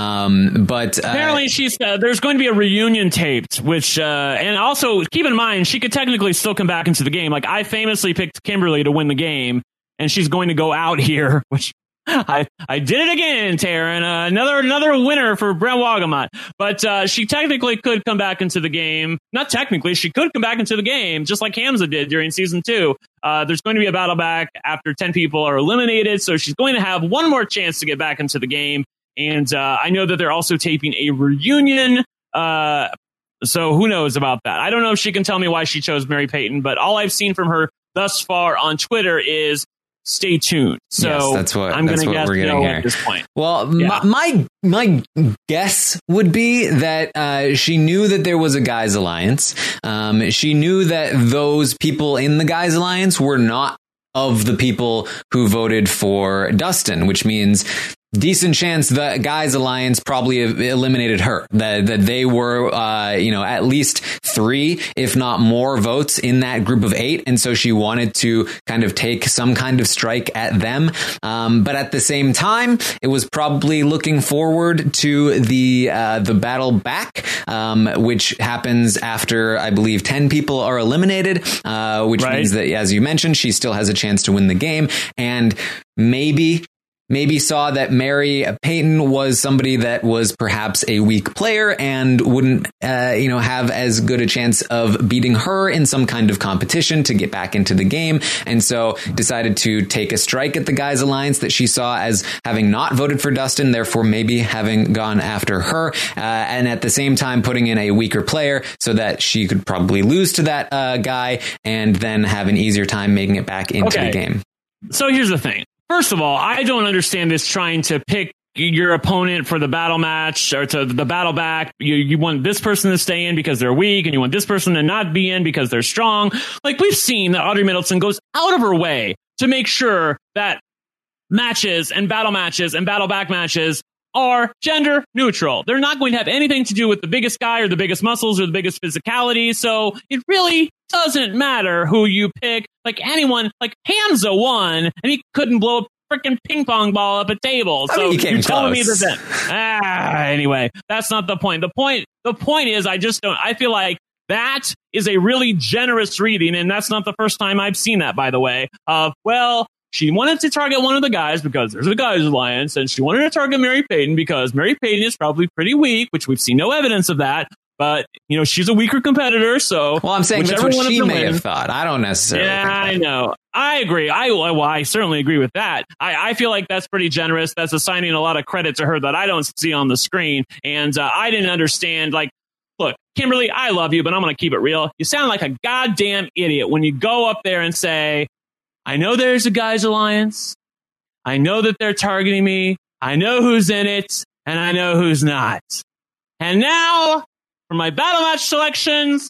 S2: Um, but uh,
S3: apparently, she's uh, there's going to be a reunion taped, which uh, and also keep in mind she could technically still come back into the game. Like I famously picked Kimberly to win the game, and she's going to go out here, which. I, I did it again, Taryn. Uh, another another winner for Brent Wagamot. But uh, she technically could come back into the game. Not technically, she could come back into the game, just like Hamza did during season two. Uh, there's going to be a battle back after ten people are eliminated, so she's going to have one more chance to get back into the game. And uh, I know that they're also taping a reunion. Uh, so who knows about that? I don't know if she can tell me why she chose Mary Payton, but all I've seen from her thus far on Twitter is stay tuned. So
S2: yes, that's what
S3: I'm going to guess
S2: we're
S3: no
S2: here
S3: at this point.
S2: Well,
S3: yeah.
S2: my, my my guess would be that uh, she knew that there was a Guys Alliance. Um, she knew that those people in the Guys Alliance were not of the people who voted for Dustin, which means decent chance the Guys Alliance probably eliminated her, that that they were, uh, you know, at least three, if not more votes in that group of eight. And so she wanted to kind of take some kind of strike at them. Um, but at the same time, it was probably looking forward to the uh, the battle back, um, which happens after, I believe, ten people are eliminated, uh, which right. means that, as you mentioned, she still has a chance to win the game. And maybe Maybe saw that Mary Payton was somebody that was perhaps a weak player and wouldn't, uh, you know, have as good a chance of beating her in some kind of competition to get back into the game. And so decided to take a strike at the Guys Alliance that she saw as having not voted for Dustin, therefore maybe having gone after her. Uh, and at the same time, putting in a weaker player so that she could probably lose to that uh, guy and then have an easier time making it back into
S3: okay.
S2: the game.
S3: So here's the thing. First of all, I don't understand this trying to pick your opponent for the battle match or to the battle back. You, you want this person to stay in because they're weak and you want this person to not be in because they're strong. Like we've seen that Audrey Middleton goes out of her way to make sure that matches and battle matches and battle back matches are gender neutral. They're not going to have anything to do with the biggest guy or the biggest muscles or the biggest physicality. So it really doesn't matter who you pick. Like anyone, like Hamza won and he couldn't blow a freaking ping pong ball up a table.
S2: I
S3: So
S2: mean,
S3: you're telling me
S2: close.
S3: that. Ah, anyway, that's not the point. The point, the point is I just don't, I feel like that is a really generous reading. And that's not the first time I've seen that, by the way, of, well, she wanted to target one of the guys because there's a Guys Alliance, and she wanted to target Mary Payton because Mary Payton is probably pretty weak, which we've seen no evidence of that. But, you know, she's a weaker competitor, so...
S2: Well, I'm saying that's what she may
S3: win.
S2: have thought. I don't necessarily
S3: Yeah,
S2: think that.
S3: I know. I agree. I well, I certainly agree with that. I, I feel like that's pretty generous. That's assigning a lot of credit to her that I don't see on the screen. And uh, I didn't understand, like, look, Kimberly, I love you, but I'm going to keep it real. You sound like a goddamn idiot when you go up there and say... I know there's a Guys Alliance. I know that they're targeting me. I know who's in it, and I know who's not. And now, for my battle match selections,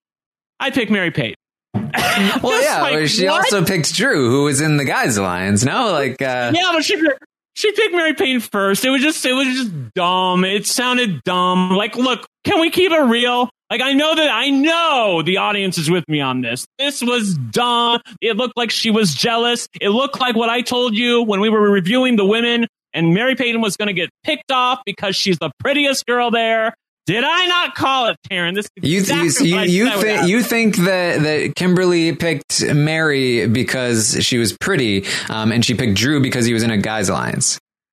S3: I pick Mary Payton.
S2: Well, yeah,
S3: like,
S2: she
S3: what?
S2: also picked Drew, who was in the Guys Alliance. No, like, uh,
S3: yeah, but she she picked Mary Payton first. It was just it was just dumb. It sounded dumb. Like, look, can we keep it real? Like, I know that I know the audience is with me on this. This was dumb. It looked like she was jealous. It looked like what I told you when we were reviewing the women, and Mary Payton was going to get picked off because she's the prettiest girl there. Did I not call it, Taryn? This is
S2: You th-
S3: exactly
S2: you
S3: what I
S2: you,
S3: said would
S2: think
S3: happen.
S2: you think that that Kimberly picked Mary because she was pretty, um, and she picked Drew because he was in a guys alliance.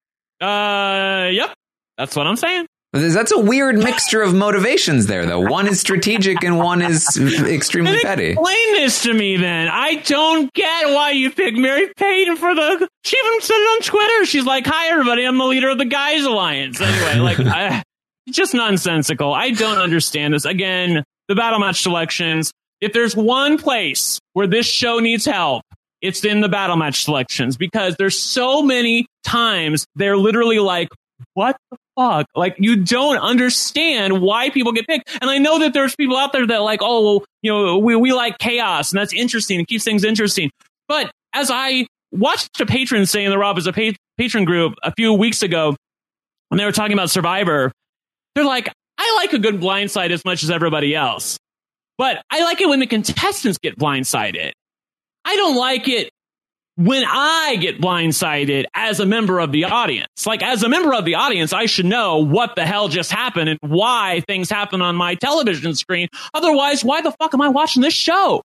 S3: Uh, yep, that's what I'm saying.
S2: That's a weird mixture of motivations there, though. One is strategic and one is extremely
S3: And
S2: petty.
S3: explain this to me, then. I don't get why you picked Mary Payton for the. She even said it on Twitter. She's like, "Hi, everybody. I'm the leader of the Guys Alliance." Anyway, like, I, just nonsensical. I don't understand this. Again, the battle match selections. If there's one place where this show needs help, it's in the battle match selections, because there's so many times they're literally like, what the fuck? Like, you don't understand why people get picked. And I know that there's people out there that like, oh, well, you know, we, we like chaos, and that's interesting. It keeps things interesting. But as I watched a patron say in the Rob as a pa- patron group a few weeks ago, when they were talking about Survivor, they're like, I like a good blindside as much as everybody else. But I like it when the contestants get blindsided. I don't like it when I get blindsided as a member of the audience. Like, as a member of the audience, I should know what the hell just happened and why things happen on my television screen. Otherwise, why the fuck am I watching this show?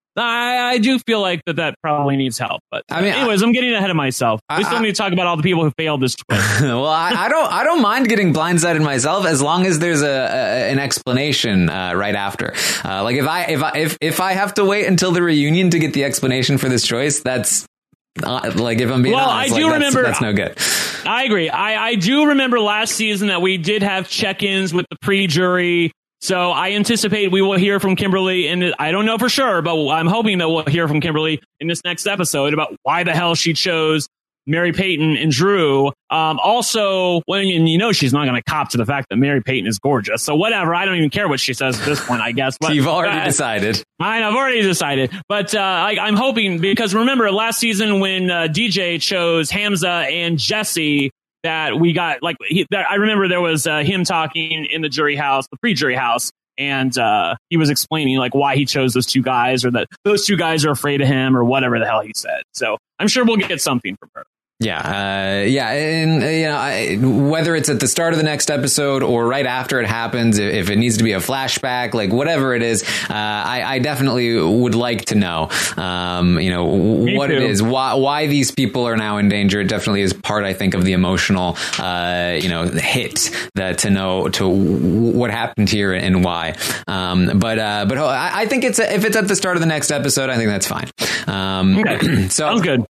S3: I, I do feel like that that probably needs help. But
S2: I mean,
S3: anyways, I, I'm getting ahead of myself. We
S2: I,
S3: still
S2: I,
S3: need to talk about all the people who failed this quiz.
S2: Well, I, I don't. I don't mind getting blindsided myself as long as there's a, a an explanation uh, right after. Uh, like if I if I if if I have to wait until the reunion to get the explanation for this choice, that's. Uh, like if I'm being
S3: well,
S2: honest,
S3: I do
S2: like,
S3: remember
S2: that's, that's no good.
S3: I agree. I, I do remember last season that we did have check-ins with the pre-jury. So I anticipate we will hear from Kimberly, and I don't know for sure, but I'm hoping that we'll hear from Kimberly in this next episode about why the hell she chose Mary Payton and Drew. Um, also, when and you know she's not going to cop to the fact that Mary Payton is gorgeous. So whatever, I don't even care what she says at this point, I guess. But
S2: you've already
S3: uh,
S2: decided.
S3: I know, I've already decided. But uh, I, I'm hoping, because remember last season when uh, D J chose Hamza and Jesse, that we got like he, that, I remember there was uh, him talking in the jury house, the pre-jury house. And uh, he was explaining like why he chose those two guys, or that those two guys are afraid of him, or whatever the hell he said. So I'm sure we'll get something from her.
S2: Yeah, uh, yeah, and uh, you know, I, whether it's at the start of the next episode or right after it happens, if it needs to be a flashback, like whatever it is, uh, I, I definitely would like to know, um, you know,
S3: Me
S2: what
S3: too.
S2: it is, why why these people are now in danger. It definitely is part, I think, of the emotional, uh, you know, hit that to know to what happened here and why. Um, but uh, but I, I think it's if it's at the start of the next episode, I think that's fine. Um,
S3: okay.
S2: So
S3: sounds good.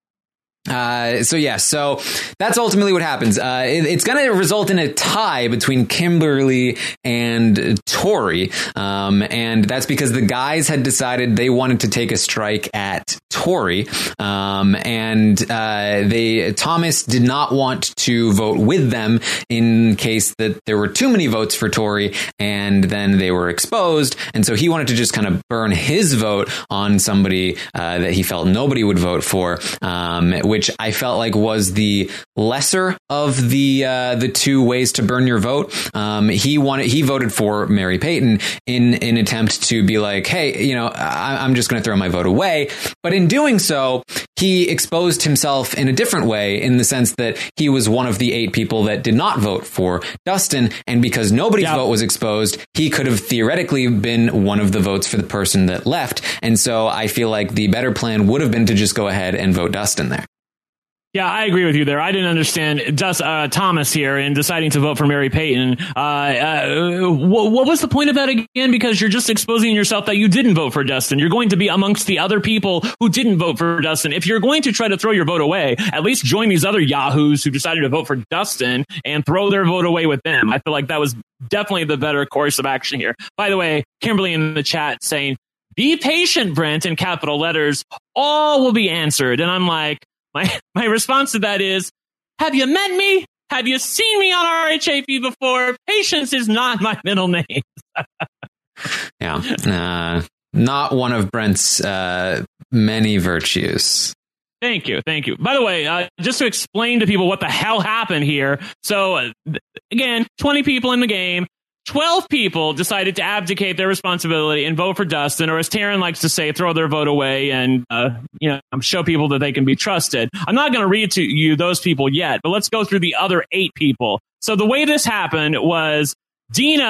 S2: Uh, so yeah, so that's ultimately what happens. Uh, it, it's going to result in a tie between Kimberly and Tori. Um, and that's because the guys had decided they wanted to take a strike at Tori. Um, and, uh, they, Thomas did not want to vote with them in case that there were too many votes for Tori and then they were exposed. And so he wanted to just kind of burn his vote on somebody, uh, that he felt nobody would vote for. Um, which I felt like was the lesser of the uh, the two ways to burn your vote. Um, he wanted he voted for Mary Payton in an attempt to be like, hey, you know, I, I'm just going to throw my vote away. But in doing so, he exposed himself in a different way, in the sense that he was one of the eight people that did not vote for Dustin. And because nobody's
S3: yeah.
S2: vote was exposed, he could have theoretically been one of the votes for the person that left. And so I feel like the better plan would have been to just go ahead and vote Dustin there.
S3: Yeah, I agree with you there. I didn't understand Dust, uh, Thomas here in deciding to vote for Mary Payton. Uh, uh, what, what was the point of that again? Because you're just exposing yourself that you didn't vote for Dustin. You're going to be amongst the other people who didn't vote for Dustin. If you're going to try to throw your vote away, at least join these other yahoos who decided to vote for Dustin and throw their vote away with them. I feel like that was definitely the better course of action here. By the way, Kimberly in the chat saying, "Be patient, Brent," in capital letters. All will be answered. And I'm like, My my response to that is, have you met me? Have you seen me on R H A P before? Patience is not my middle name.
S2: Yeah, uh, not one of Brent's uh, many virtues.
S3: Thank you. Thank you. By the way, uh, just to explain to people what the hell happened here. So, uh, again, twenty people in the game. twelve people decided to abdicate their responsibility and vote for Dustin, or as Taryn likes to say, throw their vote away and, uh, you know, show people that they can be trusted. I'm not going to read to you those people yet, but let's go through the other eight people. So the way this happened was Dina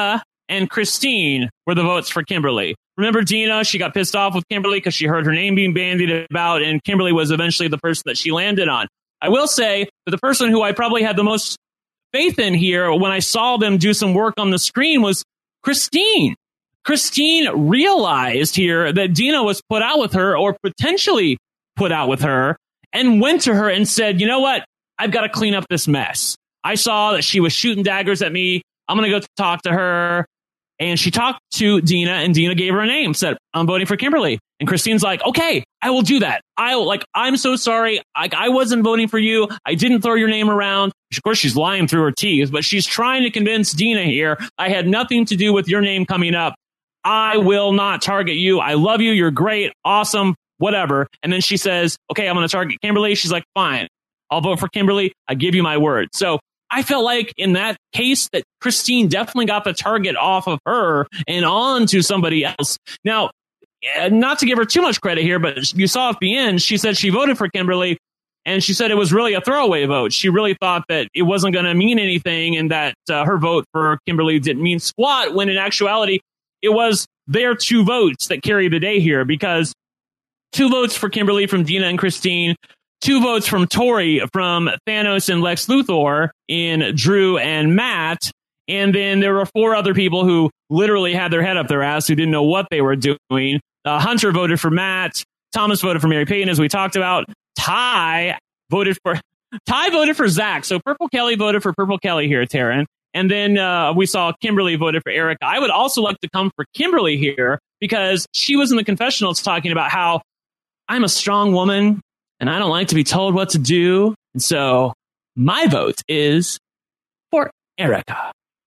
S3: and Christine were the votes for Kimberly. Remember Dina? She got pissed off with Kimberly because she heard her name being bandied about, and Kimberly was eventually the person that she landed on. I will say that the person who I probably had the most faith in here when I saw them do some work on the screen was Christine. Christine realized here that Dina was put out with her, or potentially put out with her, and went to her and said, you know what? I've got to clean up this mess. I saw that she was shooting daggers at me. I'm going to go talk to her. And she talked to Dina, and Dina gave her a name, said, I'm voting for Kimberly. And Christine's like, okay, I will do that. I like, I'm so sorry. I, I wasn't voting for you. I didn't throw your name around. Of course, she's lying through her teeth, but she's trying to convince Dina here. I had nothing to do with your name coming up. I will not target you. I love you. You're great. Awesome. Whatever. And then she says, okay, I'm going to target Kimberly. She's like, fine, I'll vote for Kimberly. I give you my word. So I felt like in that case that Christine definitely got the target off of her and on to somebody else. Now, not to give her too much credit here, but you saw at the end, she said she voted for Kimberly, and she said it was really a throwaway vote. She really thought that it wasn't going to mean anything, and that uh, her vote for Kimberly didn't mean squat, when in actuality, it was their two votes that carried the day here, because two votes for Kimberly from Dina and Christine, two votes from Tori from Thanos and Lex Luthor in Drew and Matt. And then there were four other people who literally had their head up their ass, who didn't know what they were doing. Uh, Hunter voted for Matt. Thomas voted for Mary Payton, as we talked about. Ty voted for Ty voted for Zach. So Purple Kelly voted for Purple Kelly here, Taryn. And then uh, we saw Kimberly voted for Erica. I would also like to come for Kimberly here, because she was in the confessionals talking about how I'm a strong woman and I don't like to be told what to do. And so my vote is for Erica.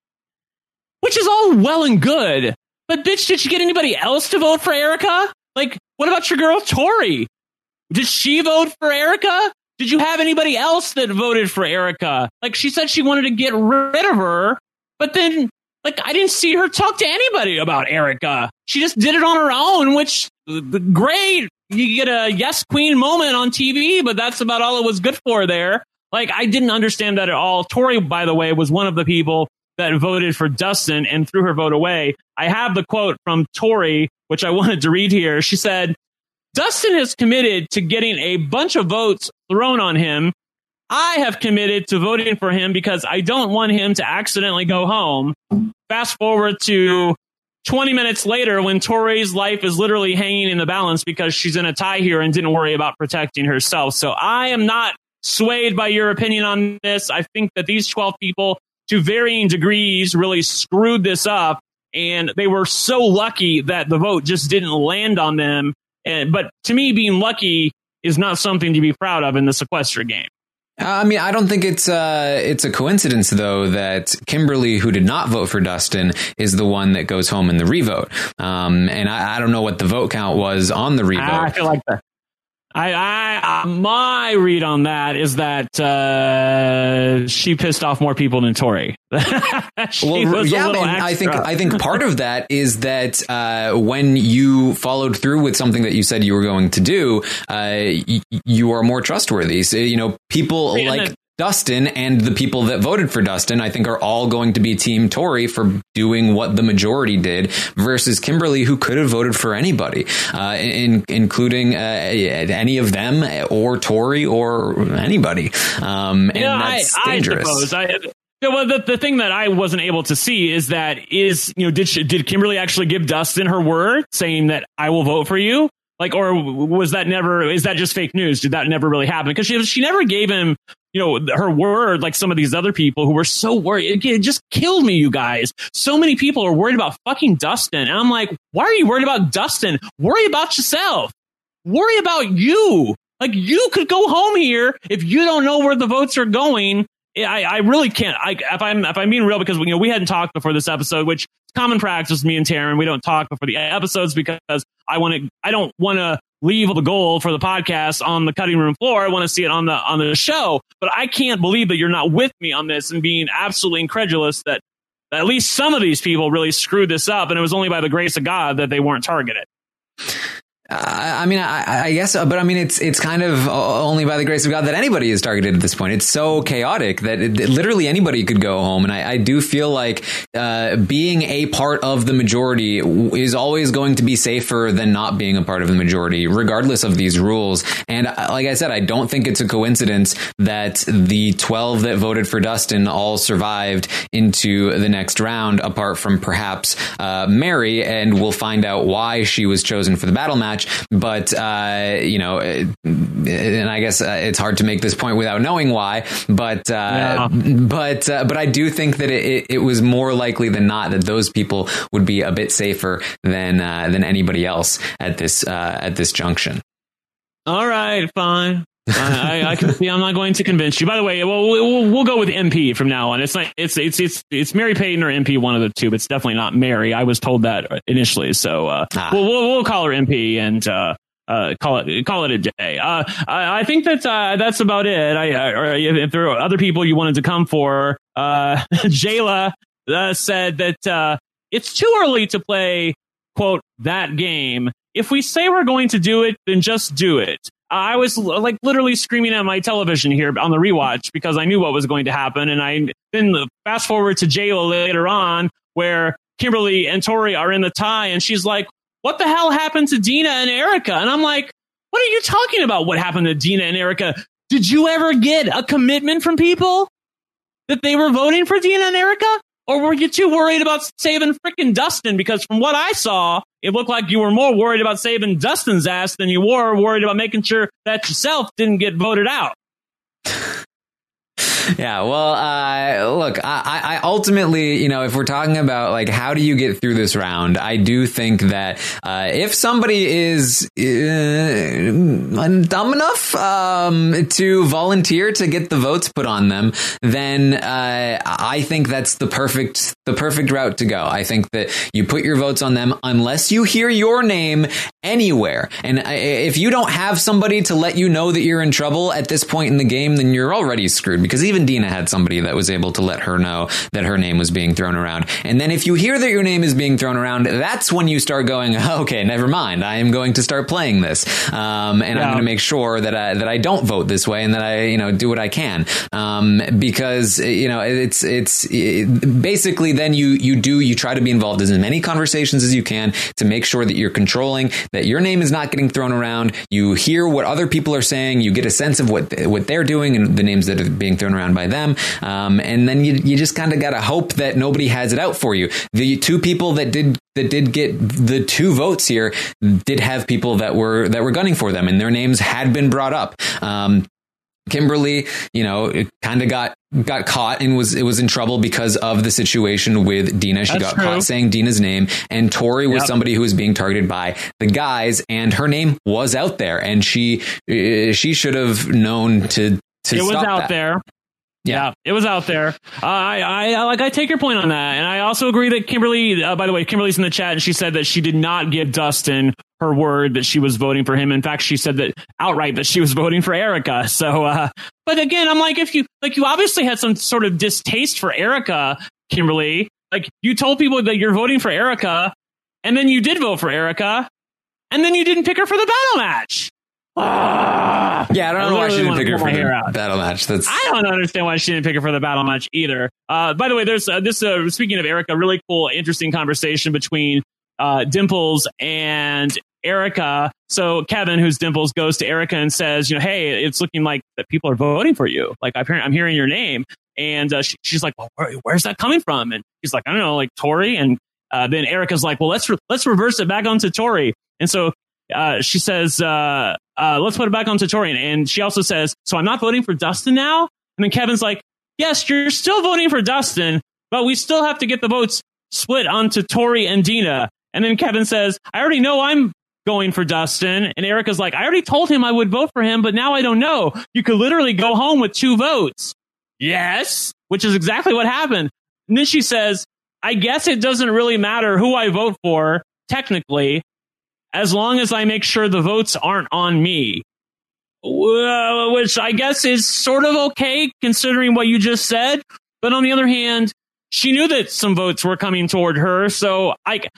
S3: Which is all well and good. But bitch, did you get anybody else to vote for Erica? Like, what about your girl Tori? Did she vote for Erica? Did you have anybody else that voted for Erica? Like, she said she wanted to get rid of her, but then, like, I didn't see her talk to anybody about Erica. She just did it on her own, which, great. You get a yes queen moment on T V, but that's about all it was good for there. Like, I didn't understand that at all. Tori, by the way, was one of the people that voted for Dustin and threw her vote away. I have the quote from Tori, which I wanted to read here. She said, Dustin has committed to getting a bunch of votes thrown on him. I have committed to voting for him because I don't want him to accidentally go home. Fast forward to twenty minutes later, when Tori's life is literally hanging in the balance because she's in a tie here and didn't worry about protecting herself. So I am not swayed by your opinion on this. I think that these twelve people, to varying degrees, really screwed this up, and they were so lucky that the vote just didn't land on them. And, but to me, being lucky is not something to be proud of in the sequester game.
S2: I mean, I don't think it's uh, it's a coincidence, though, that Kimberly, who did not vote for Dustin, is the one that goes home in the revote. Um, and I, I don't know what the vote count was on the revote.
S3: I feel like that. I, I, uh, my read on that is that uh, she pissed off more people than Tori. she
S2: well,
S3: was
S2: yeah,
S3: a little
S2: man, I think
S3: extra.
S2: I think part of that is that uh, when you followed through with something that you said you were going to do, uh, y- you are more trustworthy. So, you know, people
S3: Yeah,
S2: like
S3: then-
S2: Dustin and the people that voted for Dustin, I think, are all going to be Team Tori for doing what the majority did, versus Kimberly, who could have voted for anybody, uh, in, including uh, any of them or Tori or anybody. Um, and
S3: yeah,
S2: that's
S3: I,
S2: dangerous.
S3: I suppose. I, yeah, well, the, the thing that I wasn't able to see is that is, you know, did she, did Kimberly actually give Dustin her word saying that I will vote for you? Like, or was that never, is that just fake news? Did that never really happen? Because she, she never gave him, you know, her word, like some of these other people who were so worried. It, it just killed me, you guys. So many people are worried about fucking Dustin. And I'm like, why are you worried about Dustin? Worry about yourself. Worry about you. Like, you could go home here if you don't know where the votes are going. I, I really can't. I, if I'm if I'm being real, because you know we hadn't talked before this episode, which is common practice. Me and Taryn, we don't talk before the episodes because I want to. I don't want to leave the goal for the podcast on the cutting room floor. I want to see it on the on the show. But I can't believe that you're not with me on this and being absolutely incredulous that, that at least some of these people really screwed this up, and it was only by the grace of God that they weren't targeted.
S2: Uh, I mean, I, I guess, but I mean, it's it's kind of only by the grace of God that anybody is targeted at this point. It's so chaotic that it, literally anybody could go home. And I, I do feel like uh, being a part of the majority is always going to be safer than not being a part of the majority, regardless of these rules. And like I said, I don't think it's a coincidence that the twelve that voted for Dustin all survived into the next round, apart from perhaps uh, Mary, and we'll find out why she was chosen for the battle match. But, uh, you know, and I guess uh, it's hard to make this point without knowing why. But uh, yeah. but uh, but I do think that it, it was more likely than not that those people would be a bit safer than uh, than anybody else at this uh, at this junction.
S3: All right, fine. I, I can see. I'm not going to convince you. By the way, we'll, we'll we'll go with M P from now on. It's not. It's it's it's it's Mary Payton or M P, one of the two. But it's definitely not Mary. I was told that initially, so uh, ah. we'll, we'll we'll call her M P and uh, uh, call it call it a day. Uh, I, I think that uh, that's about it. I, I or if there are other people you wanted to come for, uh, Jayla uh, said that uh, it's too early to play quote that game. If we say we're going to do it, then just do it. I was like literally screaming at my television here on the rewatch because I knew what was going to happen. And I then fast forward to Jayla later on where Kimberly and Tori are in the tie and she's like, what the hell happened to Dina and Erica? And I'm like, what are you talking about? What happened to Dina and Erica? Did you ever get a commitment from people that they were voting for Dina and Erica? Or were you too worried about saving frickin' Dustin? Because from what I saw, it looked like you were more worried about saving Dustin's ass than you were worried about making sure that yourself didn't get voted out.
S2: Yeah, well, uh, look, I, I ultimately, you know, if we're talking about like how do you get through this round, I do think that uh, if somebody is uh, dumb enough um, to volunteer to get the votes put on them, then uh, I think that's the perfect the perfect route to go. I think that you put your votes on them unless you hear your name anywhere. And if you don't have somebody to let you know that you're in trouble at this point in the game, then you're already screwed, because even Dina had somebody that was able to let her know that her name was being thrown around. And then if you hear that your name is being thrown around, that's when you start going, okay, never mind. I am going to start playing this. Um, and yeah. I'm going to make sure that I, that I don't vote this way and that I, you know, do what I can. Um, because, you know, it's, it's it, basically then you, you do, you try to be involved in as many conversations as you can to make sure that you're controlling, that your name is not getting thrown around. You hear what other people are saying. You get a sense of what, what they're doing and the names that are being thrown around by them. Um, and then you, you just kind of got to hope that nobody has it out for you. The two people that did that did get the two votes here did have people that were that were gunning for them, and their names had been brought up. Um, Kimberly, you know, it kind of got got caught and was it was in trouble because of the situation with Dina. She That's got true. caught saying Dina's name, and Tori was yep. somebody who was being targeted by the guys, and her name was out there, and she uh, she should have known to to
S3: it
S2: stop
S3: was out
S2: that.
S3: there. Yeah. yeah, it was out there. Uh, I, I, like, I take your point on that. And I also agree that Kimberly, uh, by the way, Kimberly's in the chat and she said that she did not give Dustin her word that she was voting for him. In fact, she said that outright that she was voting for Erica. So, uh, but again, I'm like, if you, like, you obviously had some sort of distaste for Erica, Kimberly. Like, you told people that you're voting for Erica, and then you did vote for Erica, and then you didn't pick her for the battle match.
S2: Uh, yeah, I don't I know why she didn't pick her for the out. battle match. That's
S3: I don't understand why she didn't pick her for the battle match either. Uh, by the way, there's uh, this. Uh, speaking of Erica, really cool, interesting conversation between uh, Dimples and Erica. So Kevin, who's Dimples, goes to Erica and says, "You know, hey, it's looking like that people are voting for you. Like I'm hearing, I'm hearing your name." And uh, she, she's like, "Well, where, where's that coming from?" And he's like, "I don't know, like Tori." And uh, then Erica's like, "Well, let's re- let's reverse it back onto Tori." And so uh, she says. Uh, Uh, let's put it back on to Tori. And she also says, so I'm not voting for Dustin now? And then Kevin's like, yes, you're still voting for Dustin, but we still have to get the votes split onto Tori and Dina. And then Kevin says, I already know I'm going for Dustin. And Erica's like, I already told him I would vote for him, but now I don't know. You could literally go home with two votes. Yes, which is exactly what happened. And then she says, I guess it doesn't really matter who I vote for, technically, as long as I make sure the votes aren't on me, uh, which I guess is sort of okay considering what you just said. But on the other hand, she knew that some votes were coming toward her. So I,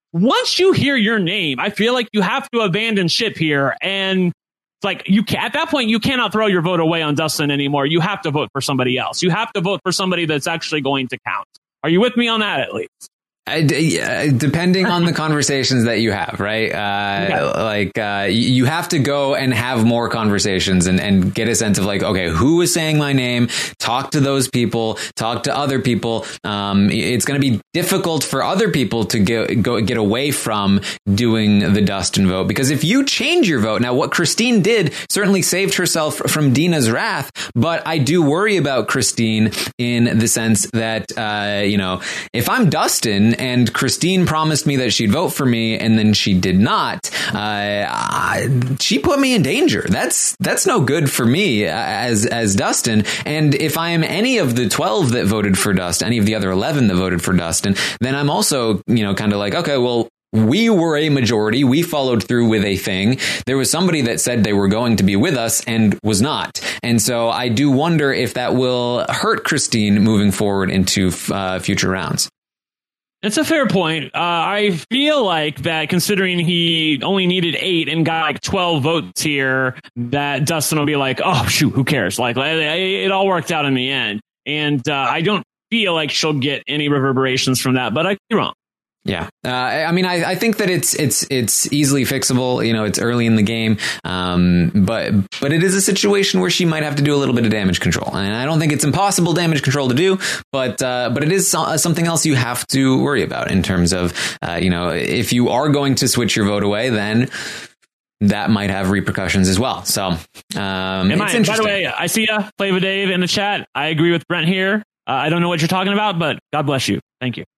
S3: once you hear your name, I feel like you have to abandon ship here. And it's like you can, at that point, you cannot throw your vote away on Dustin anymore. You have to vote for somebody else. You have to vote for somebody that's actually going to count. Are you with me on that at least?
S2: I, yeah, depending on the conversations that you have, right? Uh, okay. Like, uh, you have to go and have more conversations and, and get a sense of like, okay, who is saying my name? Talk to those people, talk to other people. Um, it's going to be difficult for other people to get, go, get away from doing the Dustin vote, because if you change your vote, now what Christine did certainly saved herself from Dina's wrath, but I do worry about Christine in the sense that, uh, you know, if I'm Dustin, and Christine promised me that she'd vote for me, and then she did not. Uh, I, she put me in danger. That's that's no good for me as as Dustin. And if I am any of the twelve that voted for Dustin, any of the other eleven that voted for Dustin, then I'm also, you know, kind of like, okay, well, we were a majority. We followed through with a thing. There was somebody that said they were going to be with us and was not. And so I do wonder if that will hurt Christine moving forward into uh, future rounds.
S3: It's a fair point. Uh, I feel like that considering he only needed eight and got like twelve votes here, that Dustin will be like, oh, shoot, who cares? Like, it all worked out in the end. And uh, I don't feel like she'll get any reverberations from that, but I could be wrong.
S2: Yeah, uh, I mean, I, I think that it's it's it's easily fixable. You know, it's early in the game, um, but but it is a situation where she might have to do a little bit of damage control, and I don't think it's impossible damage control to do, but uh, but it is so, something else you have to worry about in terms of uh, you know, if you are going to switch your vote away, then that might have repercussions as well. So, um, it's
S3: I,
S2: interesting.
S3: By the way, I see ya, Flava Dave in the chat. I agree with Brent here. Uh, I don't know what you're talking about, but God bless you. Thank you.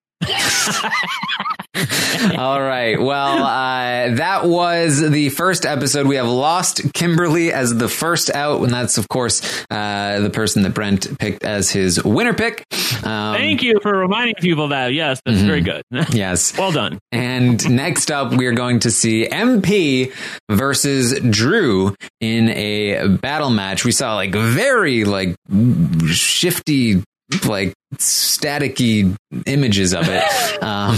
S2: All right. Well, uh, that was the first episode. We have lost Kimberly as the first out, and that's, of course, uh, the person that Brent picked as his winner pick. Um,
S3: Thank you for reminding people that. Yes, that's mm-hmm. very good.
S2: Yes.
S3: Well done.
S2: And next up, we are going to see M P versus Drew in a battle match. We saw like very like shifty, like staticky images of it. Um,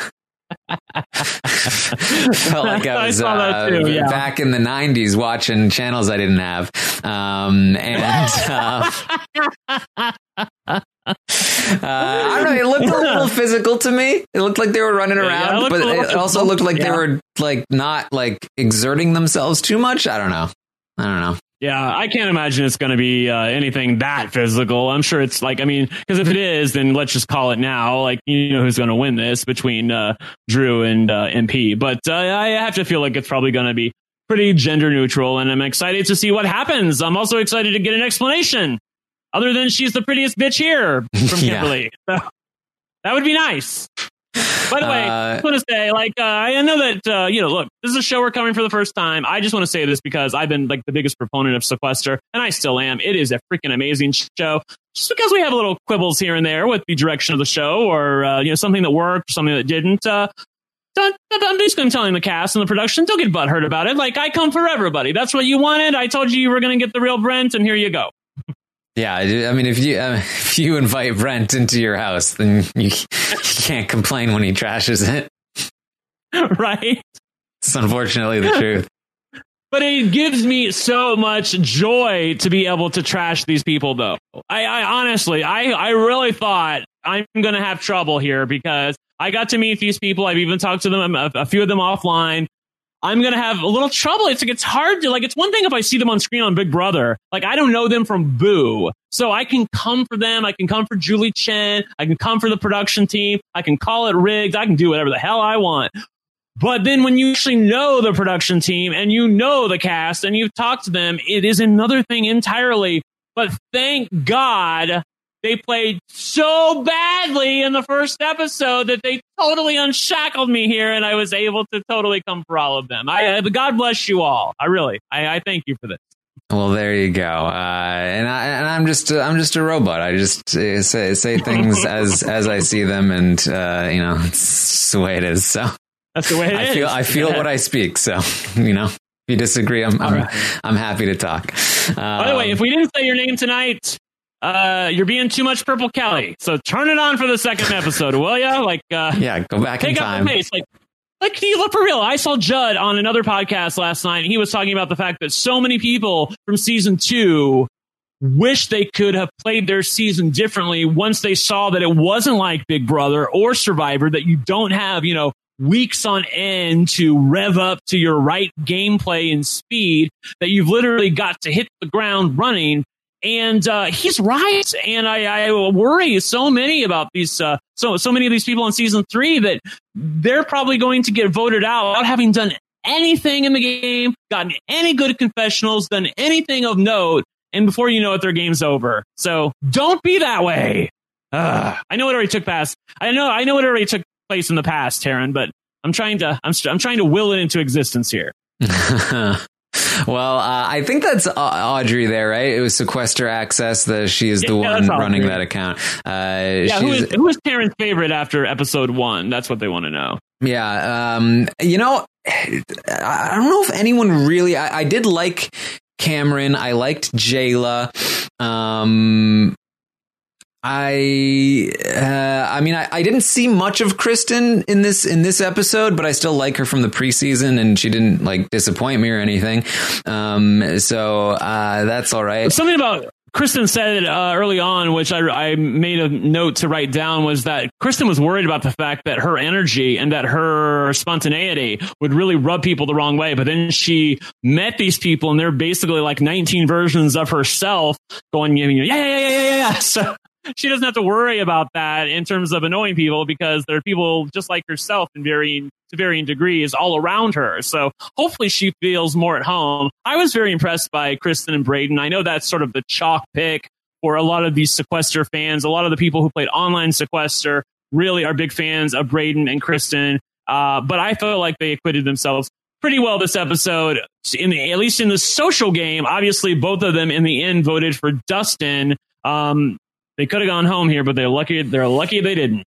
S2: felt like I was uh,
S3: too, yeah.
S2: back in the nineties watching channels I didn't have. Um, and uh, uh, I don't know, it looked a little physical to me. It looked like they were running around, yeah, it but it also looked like yeah. they were like not like exerting themselves too much. I don't know. I don't know.
S3: Yeah, I can't imagine it's going to be uh, anything that physical. I'm sure it's like, I mean, because if it is, then let's just call it now. Like, you know who's going to win this between uh, Drew and uh, M P. But uh, I have to feel like it's probably going to be pretty gender neutral, and I'm excited to see what happens. I'm also excited to get an explanation, other than she's the prettiest bitch here from Kimberly. Yeah. So, that would be nice. By the way, uh, I just want to say, like, uh, I know that, uh, you know, look, this is a show we're covering for the first time. I just want to say this because I've been, like, the biggest proponent of Sequester, and I still am. It is a freaking amazing show. Just because we have little quibbles here and there with the direction of the show, or, uh, you know, something that worked, something that didn't, uh, don't, I'm just going to tell the cast and the production, don't get butthurt about it. Like, I come for everybody. That's what you wanted. I told you you were going to get the real Brent, and here you go.
S2: Yeah, I mean, if you uh, if you invite Brent into your house, then you, you can't complain when he trashes it.
S3: Right?
S2: It's unfortunately the truth.
S3: But it gives me so much joy to be able to trash these people, though. I, I honestly, I, I really thought I'm going to have trouble here because I got to meet these people. I've even talked to them, a, a few of them offline. I'm going to have a little trouble. It's like, it's hard to, like, it's one thing if I see them on screen on Big Brother. Like, I don't know them from Boo. So I can come for them. I can come for Julie Chen. I can come for the production team. I can call it rigged. I can do whatever the hell I want. But then when you actually know the production team and you know the cast and you've talked to them, it is another thing entirely. But thank God they played so badly in the first episode that they totally unshackled me here, and I was able to totally come for all of them. I, uh, God bless you all. I really, I, I thank you for this.
S2: Well, there you go. Uh, and I and I'm just uh, I'm just a robot. I just uh, say say things as as I see them, and uh, you know, it's the way it is. So
S3: that's the way it
S2: I
S3: is.
S2: feel I feel yeah. what I speak. So you know, if you disagree, I'm I'm, right. I'm happy to talk. Um,
S3: By the way, if we didn't say your name tonight, Uh, you're being too much Purple Kelly. So turn it on for the second episode, will ya? Like, uh,
S2: yeah, go back in time.
S3: Pick up the pace. Like, Like, can you look for real? I saw Judd on another podcast last night, and he was talking about the fact that so many people from season two wish they could have played their season differently once they saw that it wasn't like Big Brother or Survivor, that you don't have, you know, weeks on end to rev up to your right gameplay and speed, that you've literally got to hit the ground running. And uh, he's right. And I, I worry so many about these, uh, so so many of these people in season three that they're probably going to get voted out without having done anything in the game, gotten any good confessionals, done anything of note. And before you know it, their game's over. So don't be that way. Uh, I know it already took past. I know. I know it already took place in the past, Taryn. But I'm trying to. I'm. I'm trying to will it into existence here.
S2: Well, uh, I think that's Audrey there, right? It was Sequester Access. The she is the
S3: yeah,
S2: one running that account. Uh,
S3: yeah, who is, who is Taryn's favorite after episode one? That's what they want to know.
S2: Yeah, um, you know, I don't know if anyone really. I, I did like Cameron. I liked Jayla. Um, I, uh, I mean, I, I didn't see much of Kristen in this in this episode, but I still like her from the preseason, and she didn't like disappoint me or anything. Um, so uh, that's all right.
S3: Something about Kristen said uh, early on, which I, I made a note to write down, was that Kristen was worried about the fact that her energy and that her spontaneity would really rub people the wrong way. But then she met these people, and they're basically like nineteen versions of herself going, yeah, yeah, yeah, yeah, yeah, yeah. So she doesn't have to worry about that in terms of annoying people, because there are people just like herself in varying to varying degrees all around her. So hopefully she feels more at home. I was very impressed by Kristen and Brayden. I know that's sort of the chalk pick for a lot of these Sequester fans. A lot of the people who played online Sequester really are big fans of Brayden and Kristen. Uh, but I felt like they acquitted themselves pretty well this episode, in the, at least in the social game. Obviously, both of them in the end voted for Dustin. Um, They could have gone home here, but they're lucky. They're lucky they didn't.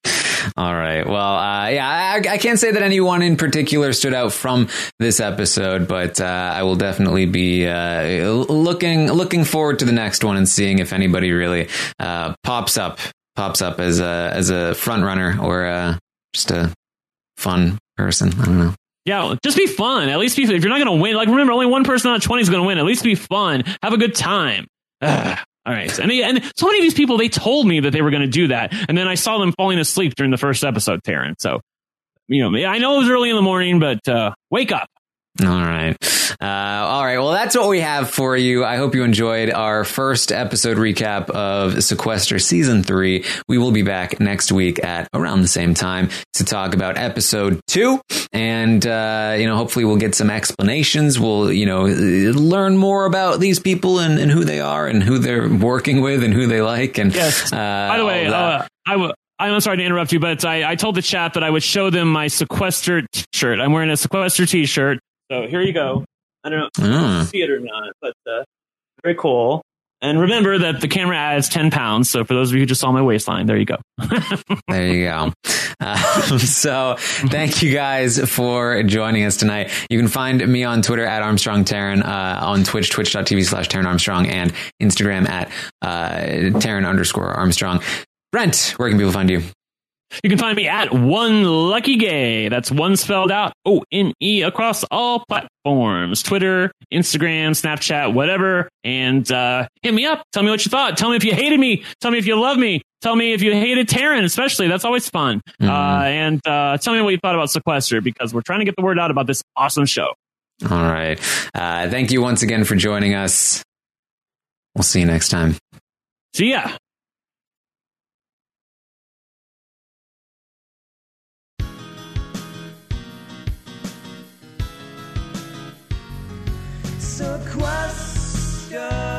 S2: All right. Well, uh, yeah, I, I can't say that anyone in particular stood out from this episode, but uh, I will definitely be uh, looking looking forward to the next one and seeing if anybody really uh, pops up pops up as a as a front runner or uh, just a fun person. I don't know.
S3: Yeah, just be fun. At least be. If you're not going to win, like remember, only one person out of twenty is going to win. At least be fun. Have a good time. Ugh. All right. And, they, and so many of these people, they told me that they were going to do that. And then I saw them falling asleep during the first episode, Taryn. So, you know, I know it was early in the morning, but uh, wake up.
S2: All right. Uh, all right. Well, that's what we have for you. I hope you enjoyed our first episode recap of Sequester Season three. We will be back next week at around the same time to talk about episode two. And, uh, you know, hopefully we'll get some explanations. We'll, you know, learn more about these people and, and who they are and who they're working with and who they like. And
S3: yes.
S2: Uh,
S3: By the way, uh, I will. I'm sorry to interrupt you, but I, I told the chat that I would show them my Sequester t-shirt. I'm wearing a Sequester t-shirt. So here you go. I don't know if you
S2: mm.
S3: can see it or not, but uh, very cool. And remember that the camera adds ten pounds. So for those of you who just saw my waistline, there you go.
S2: There you go. Uh, so thank you guys for joining us tonight. You can find me on Twitter at Armstrong Taryn, uh, on Twitch, twitch.tv slash Taryn Armstrong, and Instagram at uh, Taryn underscore Armstrong. Brent, where can people find you?
S3: You can find me at One Lucky Gay. That's one spelled out O N E across all platforms. Twitter, Instagram, Snapchat, whatever. And uh, hit me up. Tell me what you thought. Tell me if you hated me. Tell me if you love me. Tell me if you hated Taryn, especially. That's always fun. Mm-hmm. Uh, and uh, tell me what you thought about Sequester, because we're trying to get the word out about this awesome show.
S2: All right. Uh, thank you once again for joining us. We'll see you next time.
S3: See ya.
S1: Sequester.